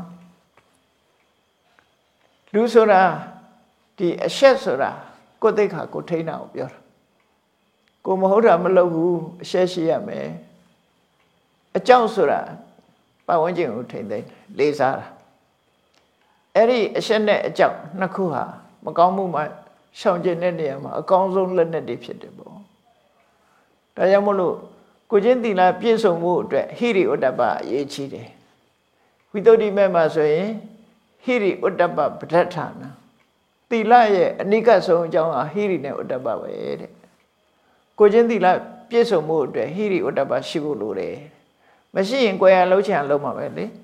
လူဆိုတာဒီအရှက်ဆိုတာကိုယ်သိက္ခာကိုထိန်းတာကိုပြောတာကိုမဟုတ်တာမလုပ်ဘူးအရှက်ရှိရမယ်အကြောင်းဆိုတာပတ်ဝန်းကျင်ကိုထိန်းသိမ်းလေးစားတာအဲ့ဒီအရှက်နဲ့အကြောင်းနှစ်ခုဟာမကောင်းမှုမှရှောင်ကျဉ်တဲ့နေရာမှာအကောင်းဆုံးလက်နက်တွေဖြစ်တယ်ပေါ့ဒါကြောင့်မို့လို့ကိုချင်းသီလပြည့်စုံမှုအတွက်ဟိရိဩတ္တပအရေးကြီးတယ်ဝိသုဒ္ဓိမဲ့မှာဆိုရင်ဟိရိဩတ္တပပဋ္ဌာနာသီလရဲ့အနိကဆုံးအကြောင်းဟာဟိရိနဲ့ဩတ္တပပဲတဲ့ကိုချင်းသီလပြည့်စုံမှုအတွက်ဟိရိဩတ္တပရှိဖို့လိုတယ်မရှိရင်ကိုယ်ရလှုပ်ချင်လှုပ်မှာပဲလေ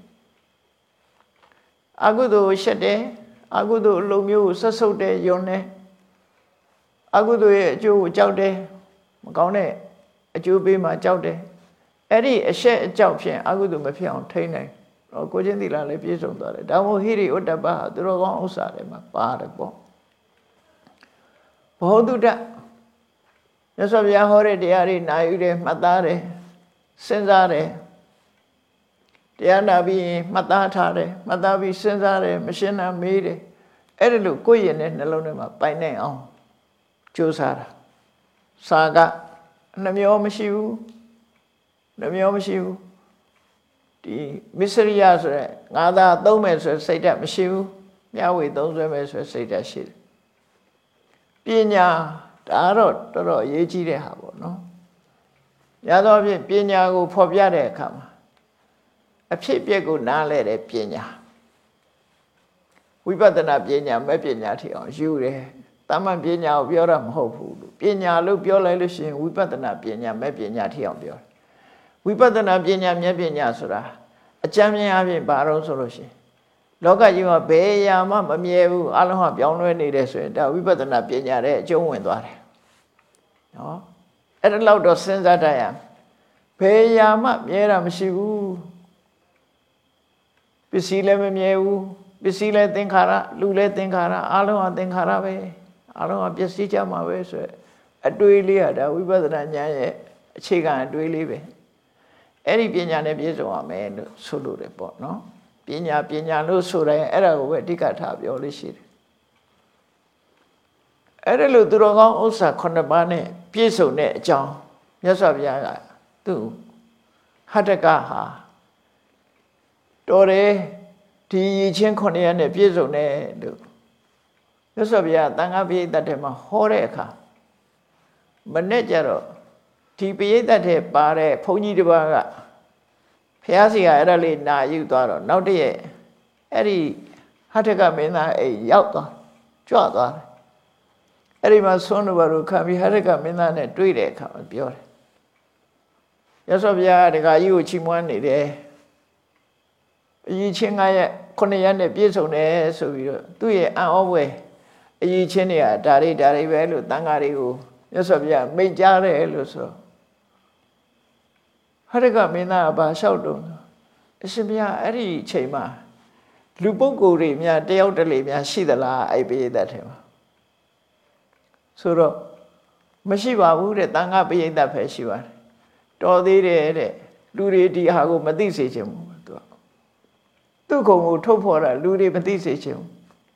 အကုသိုလ်ရှက်တယ်အကုသိုလ်အလုံးမျိုးကိုဆက်ဆုပ်တယ်ယွန်းတယ်အကုသိုလ်ရဲ့အကျိုးကိုကြောက်တယ်မကောင်းတဲ့အကျိုးပေးမှကြောက်တယ်အဲ့ဒီအရှက်အကြောက်ဖြင့်အကုသိုလ်မဖြစ်အောင်ထိန်းနိုင်တော့ကိုချင်းသီလလည်းပြည့်စုံသွားတယ်ဒါမို့ဟိရိဩတ္တပဟာသူတော်ကောင်းဥစ္စာတွေမှာပါတယ်ပေါ့ဘောဓုတ္တမြတ်စွာဘုရားဟောတဲ့တရားတွေနာယူတယ်မှတ်သားတယ်စဉ်းစားတယ်တရားနာပြီးရင်မှတ်သားထားတယ်မှတ်သားပြီးစဉ်းစားတယ်မရှင်းတာမေးတယ်အဲ့ဒါလို့ကိုယ့်ရင်နဲ့နှလုံးထဲမှာပိုင်နိုင်အောင်ကြိုးစားတာစာကနှမျောမရှိဘူးနှမျောမရှိဘူးဒီမစ္စရိယဆိုရဲငါသာသုံးမယ်ဆိုစိတ်ဓာတ်မရှိဘူးမျှဝေသုံးဆွဲမယ်ဆိုစိတ်ဓာတ်ရှိတယ်ပညာဒါတော့တော်တော်အရေးကြီးတဲ့ဟာပေါ့နော်ရသောဖြင့်ပညာကိုဖော်ပြတဲ့အခါမှာအဖြစ်အပျက်ကိုနားလဲတဲ့ပညာဝိပဿနာပညာမဲ့ပညာထီအောင်ယူတယ်တာမန်ပညာကိုပြောတာမဟုတ်ဘူးလို့ပညာလို့ပြောလိုက်လို့ရှိရင်ဝိပဿနာပညာမဲ့ပညာထီအောင်ပြောတယ်ဝိပဿနာပညာမဲ့ပညာဆိုတာအကျမ်းမြင်အပြင်ဘာလို့ဆိုလို့ရှိရင်လောကကြီးမှာဘယ်အရာမှမမြဲဘူးအလုံးဟာပြောင်းလဲနေတယ်ဆိုရင်ဒါဝိပဿနာပညာရဲ့အကျုံးဝင်သွားတယ်နော်အဲ့ဒါလောက်တော့စဉ်းစားတတ်ရဘယ်အရာမှမြဲတာမရှိဘူးပစ္စည်းလည်းမမြဲဘူးပစ္စည်းလည်းသင်္ခါရလူလည်းသင်္ခါရအလုံးဟာသင်္ခါရပဲအလုံးဟာပစ္စည်းကြမှာပဲဆိုရယ်အတွေးလေးကဒါဝိပဿနာဉာဏ်ရဲ့အခြေခံအတွေးလေးပဲအဲ့ဒီပညာနဲ့ပြည့်စုံရမယ်လို့ဆိုလို့တယ်ပေါ့နော်ပညာလို့ဆိုတယ်အဲ့ဒါကိုပဲအဓိကထားပြောလို့ရှိတယ်အဲ့ဒါလို့သူတော်ကောင်းဥစ္စာ9ပါးနဲ့ပြည့်စုံတဲ့အကြောင်းမြတ်စွာဘုရားကသူဟတ္တကဟာတော်တယ်ဒီရည်ချင်း9ရက်နဲ့ပြည့်စုံတယ်လို့မြတ်စွာဘုရားတန်ခါပရိသတ်ထဲမှာဟောတဲ့အခါမနဲ့ကြတော့ဒီပရိသတ်ထဲပါတဲ့ဘုန်းကြီးတစ်ပါးကဘုရားစီကအဲ့ဒါလေးနာယူသွားတော့နောက်တည့်ရဲ့အဲ့ဒီဟတ္တကမင်းသားအိမ်ရောက်သွားကြွသွားတယ်အဲ့ဒီမှာဆွမ်းတော်ဘာလို့ခံပြီးဟတ္တကမင်းသားနဲ့တွေ့တဲ့အခါမှာပြောတယ်ရသော်ဘုရားတခါကြီးကိုချီးမွမ်းနေတယ်အရေးချင်း9ရက်9ရက်နဲ့ပြည့်စုံတယ်ဆိုပြီးတော့သူ့ရဲ့အံ့ဩဖွယ်အရေးချင်းတွေကဒါတွေပဲလို့တန်ဃာတွေကိုရသော်ဘုရားမိန့်ကြားတယ်လို့ဆိုဟရကမင်းသားကဘာလျှောက်တော့အရှင်ဘုရားအဲ့ဒီအချိန်မှာလူပုဂ္ဂိုလ်တွေများတယောက်တလေများရှိသလားအဲ့ပိဋကတ်ထဲမှာဆိုတော့မရှိပါဘူးတဲ့တန်ခါပိဋကတ်ပဲရှိပါတယ်တော်သေးတယ်တဲ့လူတွေဒီဟာကိုမသိစေချင်ဘူးသူ့ခုံကိုထုတ်ဖော်တာလူတွေမသိစေချင်ဘူး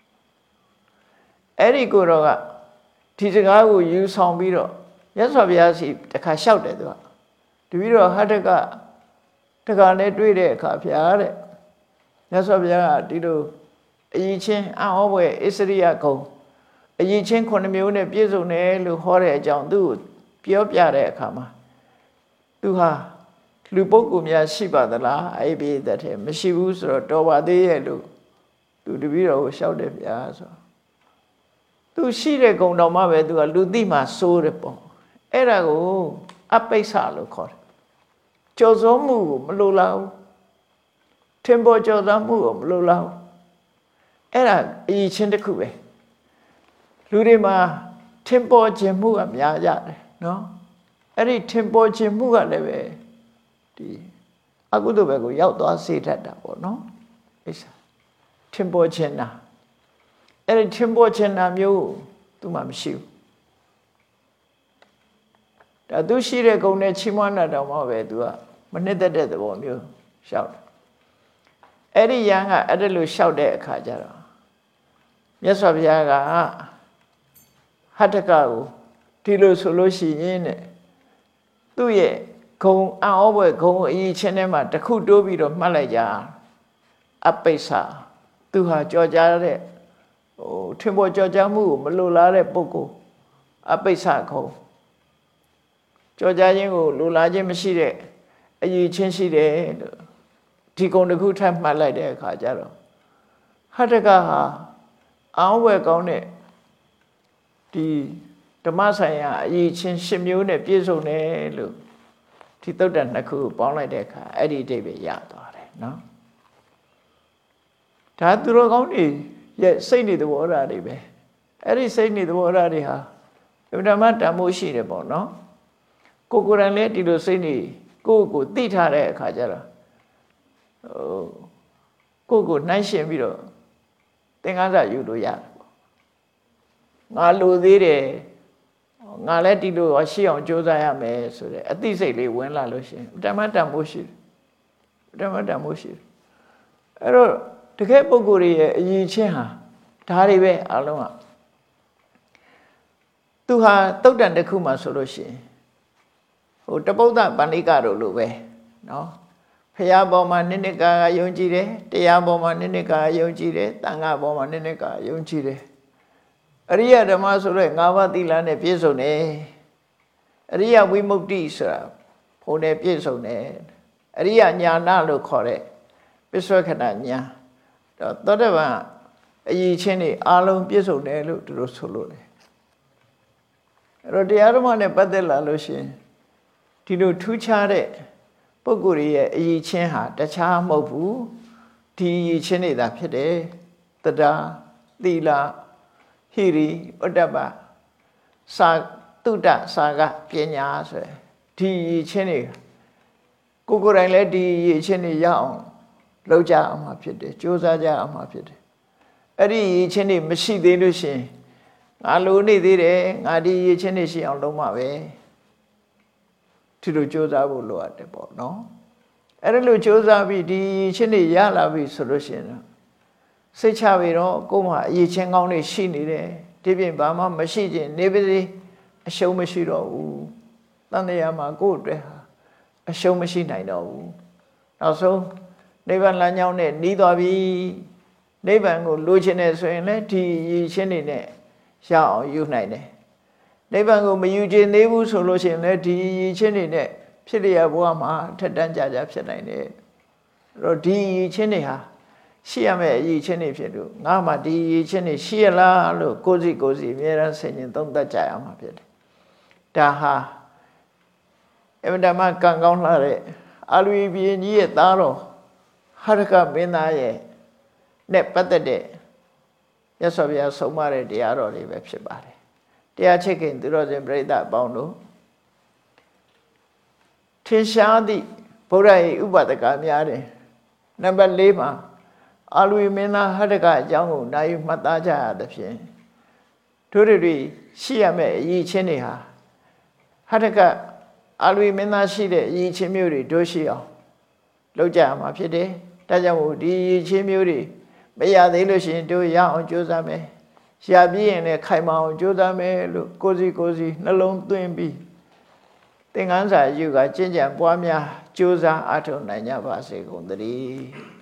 အဲ့ဒီကိုတော့ကဒီစကားကိုယူဆောင်ပြီးတော့မြတ်စွာဘုရားစီတခါလျှောက်တယ်သူကတပည့်တော်ဟတ္တကတခါနဲ့တွေ့တဲ့အခါဖျားတဲ့မြတ်စွာဘုရားကဒီလိုအရင်ချင်းအံ့ဩဖွယ်ဣစရိယဂုံအရင်ချင်း9မျိုးနဲ့ပြည့်စုံတယ်လို့ဟောတဲ့အကြောင်းသူ့ကိုပြောပြတဲ့အခါမှာသူဟာလူပုဂ္ဂိုလ်များရှိပါသလားအဲ့ဒီတည်းထဲမရှိဘူးဆိုတော့တော်ပါသေးရဲ့လို့သူတပည့်တော်ကိုလျှောက်တယ်ဗျာဆိုသူရှိတဲ့ဂုံတော်မှပဲသူကလူသိမှစိုးတယ်ပေါ့အဲ့ဒါကိုအပိစ္ဆလို့ခေါ်တယ်ကြော်စောမှုကိုမလိုလားဘူးထင်ပေါ်ကြော်စောမှုကိုမလိုလားဘူးအဲ့ဒါအရင်ချင်းတစ်ခုပဲလူတွေမှာထင်ပေါ်ခြင်းမှုကများကြတယ်နော်အဲ့ဒီထင်ပေါ်ခြင်းမှုကလည်းပဲဒီအကုသိုလ်ဘက်ကိုရောက်သွားစေတတ်တာပေါ့နော်အိဆာထင်ပေါ်ခြင်းနာအဲ့ဒီထင်ပေါ်ခြင်းနာမျိုးသူမှမရှိဘူးဒါသူရှိတဲ့ဂုဏ်နဲ့ချီးမွမ်းတာတော့မှပဲသူကမနှစ်သက်တဲ့သဘောမျိုးရှောက်တယ်အဲ့ဒီယံကအဲ့ဒါလိုရှောက်တဲ့အခါကျတော့မြတ်စွာဘုရားကဟတ္တကကိုဒီလိုဆိုလို့ရှိရင်တဲ့သူ့ရဲ့ဂုံအံ့ဩဖွယ်ဂုံအရင်ချင်းထဲမှာတစ်ခုတိုးပြီးတော့မှတ်လိုက်ကြအပိစ္ဆာသူဟာကြော်ကြားတဲ့ထင်ပေါ်ကြော်ကြားမှုကိုမလိုလားတဲ့ပုဂ္ဂိုလ်အပိစ္ဆာဂုံကြော်ကြားခြင်းကိုလိုလားခြင်းမရှိတဲ့အရင်ချင်းရှိတယ်လို့ဒီဂုံတစ်ခုထပ်မှတ်လိုက်တဲ့အခါကျတော့ဟတ္တကဟာအံ့ဩဖွယ်ကောင်းတဲ့ဒီဓမ္မဆိုင်ရာအရင်ချင်း10မျိုးနဲ့ပြည့်စုံတယ်လို့ဒီသုတ်တန်နှစ်ခုပေါင်းလိုက်တဲ့အခါအဲ့ဒီအဓိပ္ပာယ်ရသွားတယ်နော်ဒါသူတော်ကောင်းတွေရဲ့စိတ်နေသဘောထားတွေပဲအဲ့ဒီစိတ်နေသဘောထားတွေဟာဓမ္မတန်ဖိုးရှိတယ်ပေါ့နော်ကိုယ်တိုင်လည်းဒီလိုစိတ်နေကိုသိထားတဲ့အခါကျတော့ကိုနှိုင်းရှင်ပြီးတော့သင်္ကန်းစာယူလို့ရတယ်ပေါ့ငါလိုသေးတယ်ငါလည်းဒီလိုရှိအောင်ကြိုးစားရမယ်ဆိုတဲ့အသိစိတ်လေးဝင်လာလို့ရှိရင်ဓမ္မတန်ဖိုးရှိတယ်ဓမ္မတန်ဖိုးရှိတယ်အဲ့တော့တကယ်ပုဂ္ဂိုလ်ရဲ့အရင်ချင်းဟာဒါတွေပဲအလုံးကသူဟာတုတ်တန်တစ်ခုမှဆိုလို့ရှိရင်ဟိုတပုဒ္ဒပန္နိကတို့လိုပဲနော်ဖရာပေါ်မှာနိကာယုံကြည်တယ်တရားပေါ်မှာနိကာယုံကြည်တယ်တန်ခါပေါ်မှာနိကာယုံကြည်တယ်အရိယဓမ္မဆိုတော့၅ပါးသီလနဲ့ပြည့်စုံတယ်အရိယဝိမု ക്തി ဆိုတာဘုံနဲ့ပြည့်စုံတယ်အရိယညာဏလို့ခေါ်တဲ့ပစ္စုခဏညာတော့သောတပန်အရင်ချင်းတွေအားလုံးပြည့်စုံတယ်လို့သူတို့ဆိုလို့တယ်အဲ့တော့တရားဓမ္မနဲ့ပတ်သက်လာလို့ရှိရင်ဒီလိုထူးခြားတဲ့ပုဂ္ဂိုလ်ရဲ့အရင်ချင်းဟာတခြားမဟုတ်ဘူးဒီအရင်ချင်းတွေသာဖြစ်တယ်တဒါသီလဟိရိဥတ္တပစာတုတ္တစာကပညာဆိုဒီအရင်ချင်းတွေကိုယ်တိုင်လည်းဒီအရင်ချင်းတွေရအောင်လုပ်ကြအောင်မှာဖြစ်တယ်ကြိုးစားကြအောင်မှာဖြစ်တယ်အဲ့ဒီအရင်ချင်းတွေမရှိသေးလို့ရှိရင်ငါလိုနေသေးတယ်ငါဒီအရင်ချင်းတွေရှိအောင်လုပ်မှာပဲဒီလိုကြိုးစားဖို့လိုအပ်တယ်ပေါ့နော်အဲ့ဒါလိုကြိုးစားပြီးဒီချင်းတွေရလာပြီဆိုလို့ရှိရင်စိတ်ချပြီတော့ကိုယ်မှာအရေးချင်းကောင်းတွေရှိနေတယ်ဒီပြင်ဘာမှမရှိခြင်းနေပါစေအရှုံးမရှိတော့ဘူးတန်တရားမှာကိုယ်အတွက်ဟာအရှုံးမရှိနိုင်တော့ဘူးနောက်ဆုံးနိဗ္ဗာန်လမ်းကြောင်းနဲ့နီးသွားပြီနိဗ္ဗာန်ကိုလိုချင်တယ်ဆိုရင်လည်းဒီရည်ချင်းတွေနဲ့ရအောင်ယူနိုင်တယ်နိဗ္ဗာန်ကိုမယူခြင်းသေးဘူးဆိုလို့ရှိရင်လည်းဒီရည်ချင်းတွေနဲ့ဖြစ်လျက်ဘဝမှာထက်တန်းကြကြဖြစ်နိုင်တယ်အဲ့တော့ဒီရည်ချင်းတွေဟာရှိရမယ့်အရည်ချင်းတွေဖြစ်လို့ငါမှဒီရည်ချင်းတွေရှိရလားလို့ကိုယ်စီအမြဲတမ်းဆင်ခြင်သုံးသပ်ကြရမှာဖြစ်တယ်ဒါဟာအမှန်တမ်းကံကောင်းလှတဲ့အာလူဘီရင်ကြီးရဲ့သားတော်ဟရကမင်းသားရဲ့နဲ့ပတ်သက်တဲ့မြတ်စွာဘုရားဆုံးမတဲ့တရားတော်တွေပဲဖြစ်ပါတယ်တရားချစ်ခင်သူတော်စင်ပြိဿအပေါင်းတို့ထင်ရှားသည့်ဗုဒ္ဓရဲ့ဥပဒကများတယ်နံပါတ်4မှာအာလူမင်းသားဟတ္တကအကြောင်းကိုနိုင်မှတ်သားကြရသဖြင့်တို့တွေရှိရမယ့်အရေးချင်းတွေဟာဟတ္တကအာလူမင်းသားရှိတဲ့အရေးချင်းမျိုးတွေတို့ရှိအောင်လုပ်ကြရမှာဖြစ်တယ်ဒါကြောင့်မို့ဒီအရေးချင်းမျိုးတွေမရသေးလို့ရှိရင်တို့ရအောင်ကြိုးစားမယ်ရပြည့်ရင်လည်းခိုင်မာအောင်ကြိုးစားမယ်လို့ကိုစီနှလုံးသွင်းပြီးသင်္ကန်းစာယူကကျင့်ကြံပွားများကြိုးစားအားထုတ်နိုင်ကြပါစေကုန်သတည်း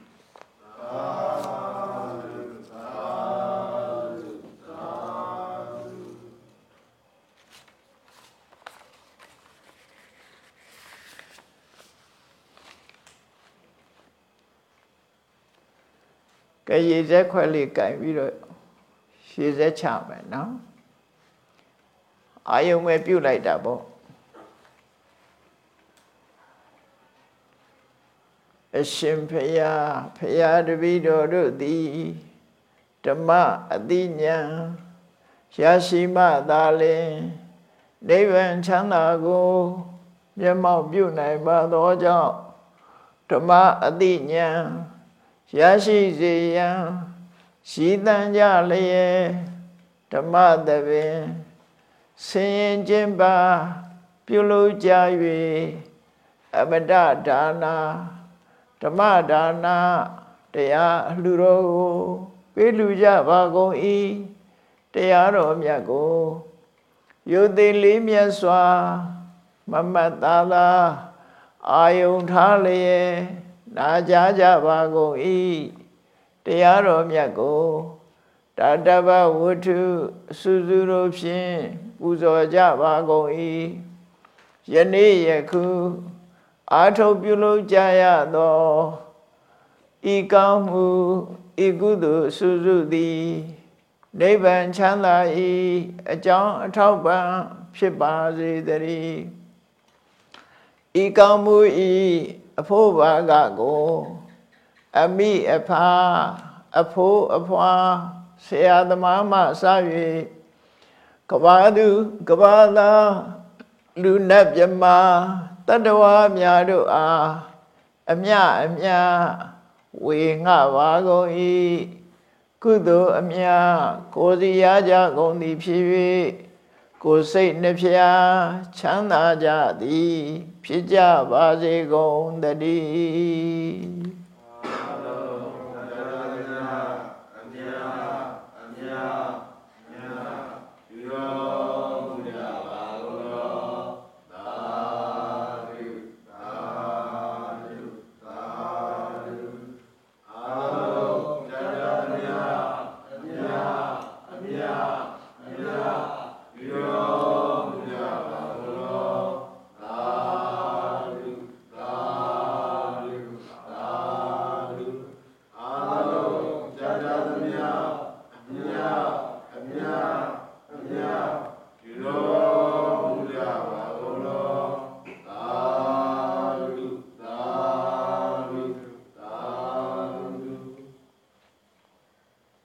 ကဲရေစက်ခွက်လေးကင်ပြီးတော့ရှည်စက်ချမယ်နော်အာယုံပဲပြုတ်လိုက်တာပေါ့အရှင်ဖရာတပည့်တော်တို့သည်ဓမ္မအသိဉာဏ်ရရှိမှသာလျှင်နိဗ္ဗာန်ချမ်းသာကိုမျက်မှောက်ပြုနိုင်ပါသောကြောင့်ဓမ္မအသိဉာဏ်ရရှိစေရန်ရှိတန်ကြလျက်ဓမ္မသဘင်ဆင်ရင်ခြင်းပါပြုလုပ်ကြ၍အမတဒါနာဓမ္မဒါနာတရားအလှူတော်ကိုပေးလူကြပါကုန်၏တရားတော်မြတ်ကိုယုတ်သေးလေးမြတ်စွာမမတ်သားသာအာယုံထားလျက်နာကြားကြပါကုန်၏တရားတော်မြတ်ကိုတတဗ္ဗဝတ္ထုအစုစုတို့ဖြင့်ပူဇော်ကြပါကုန်၏ယနေ့ယခုအာထုတ်ပြုလုပ်ကြရသောဤကောင်းမှုဤကုသိုလ်အစုစုသည်နိဗ္ဗာန်ချမ်းသာ၏အကြောင်းအထောက်ပံ့ဖြစ်ပါစေတည်းဤကောင်းမှုဤအဖို့ဘာကကိုအမိအဖာအဖိုးအဖွာဆရာသမားမှစ၍ကဘာသူကဘာသာလူနတ်မြမတတ္တဝါများတို့အားအမြဝေငှပါကုန်၏ကုသိုလ်အမြကိုယ်စီရကြကုန်သည်ဖြစ်၍ကိုယ်စိတ်နှဖျားချမ်းသာကြသည်ဖြစ်ကြပါစေကုန်သတည်း Yeah.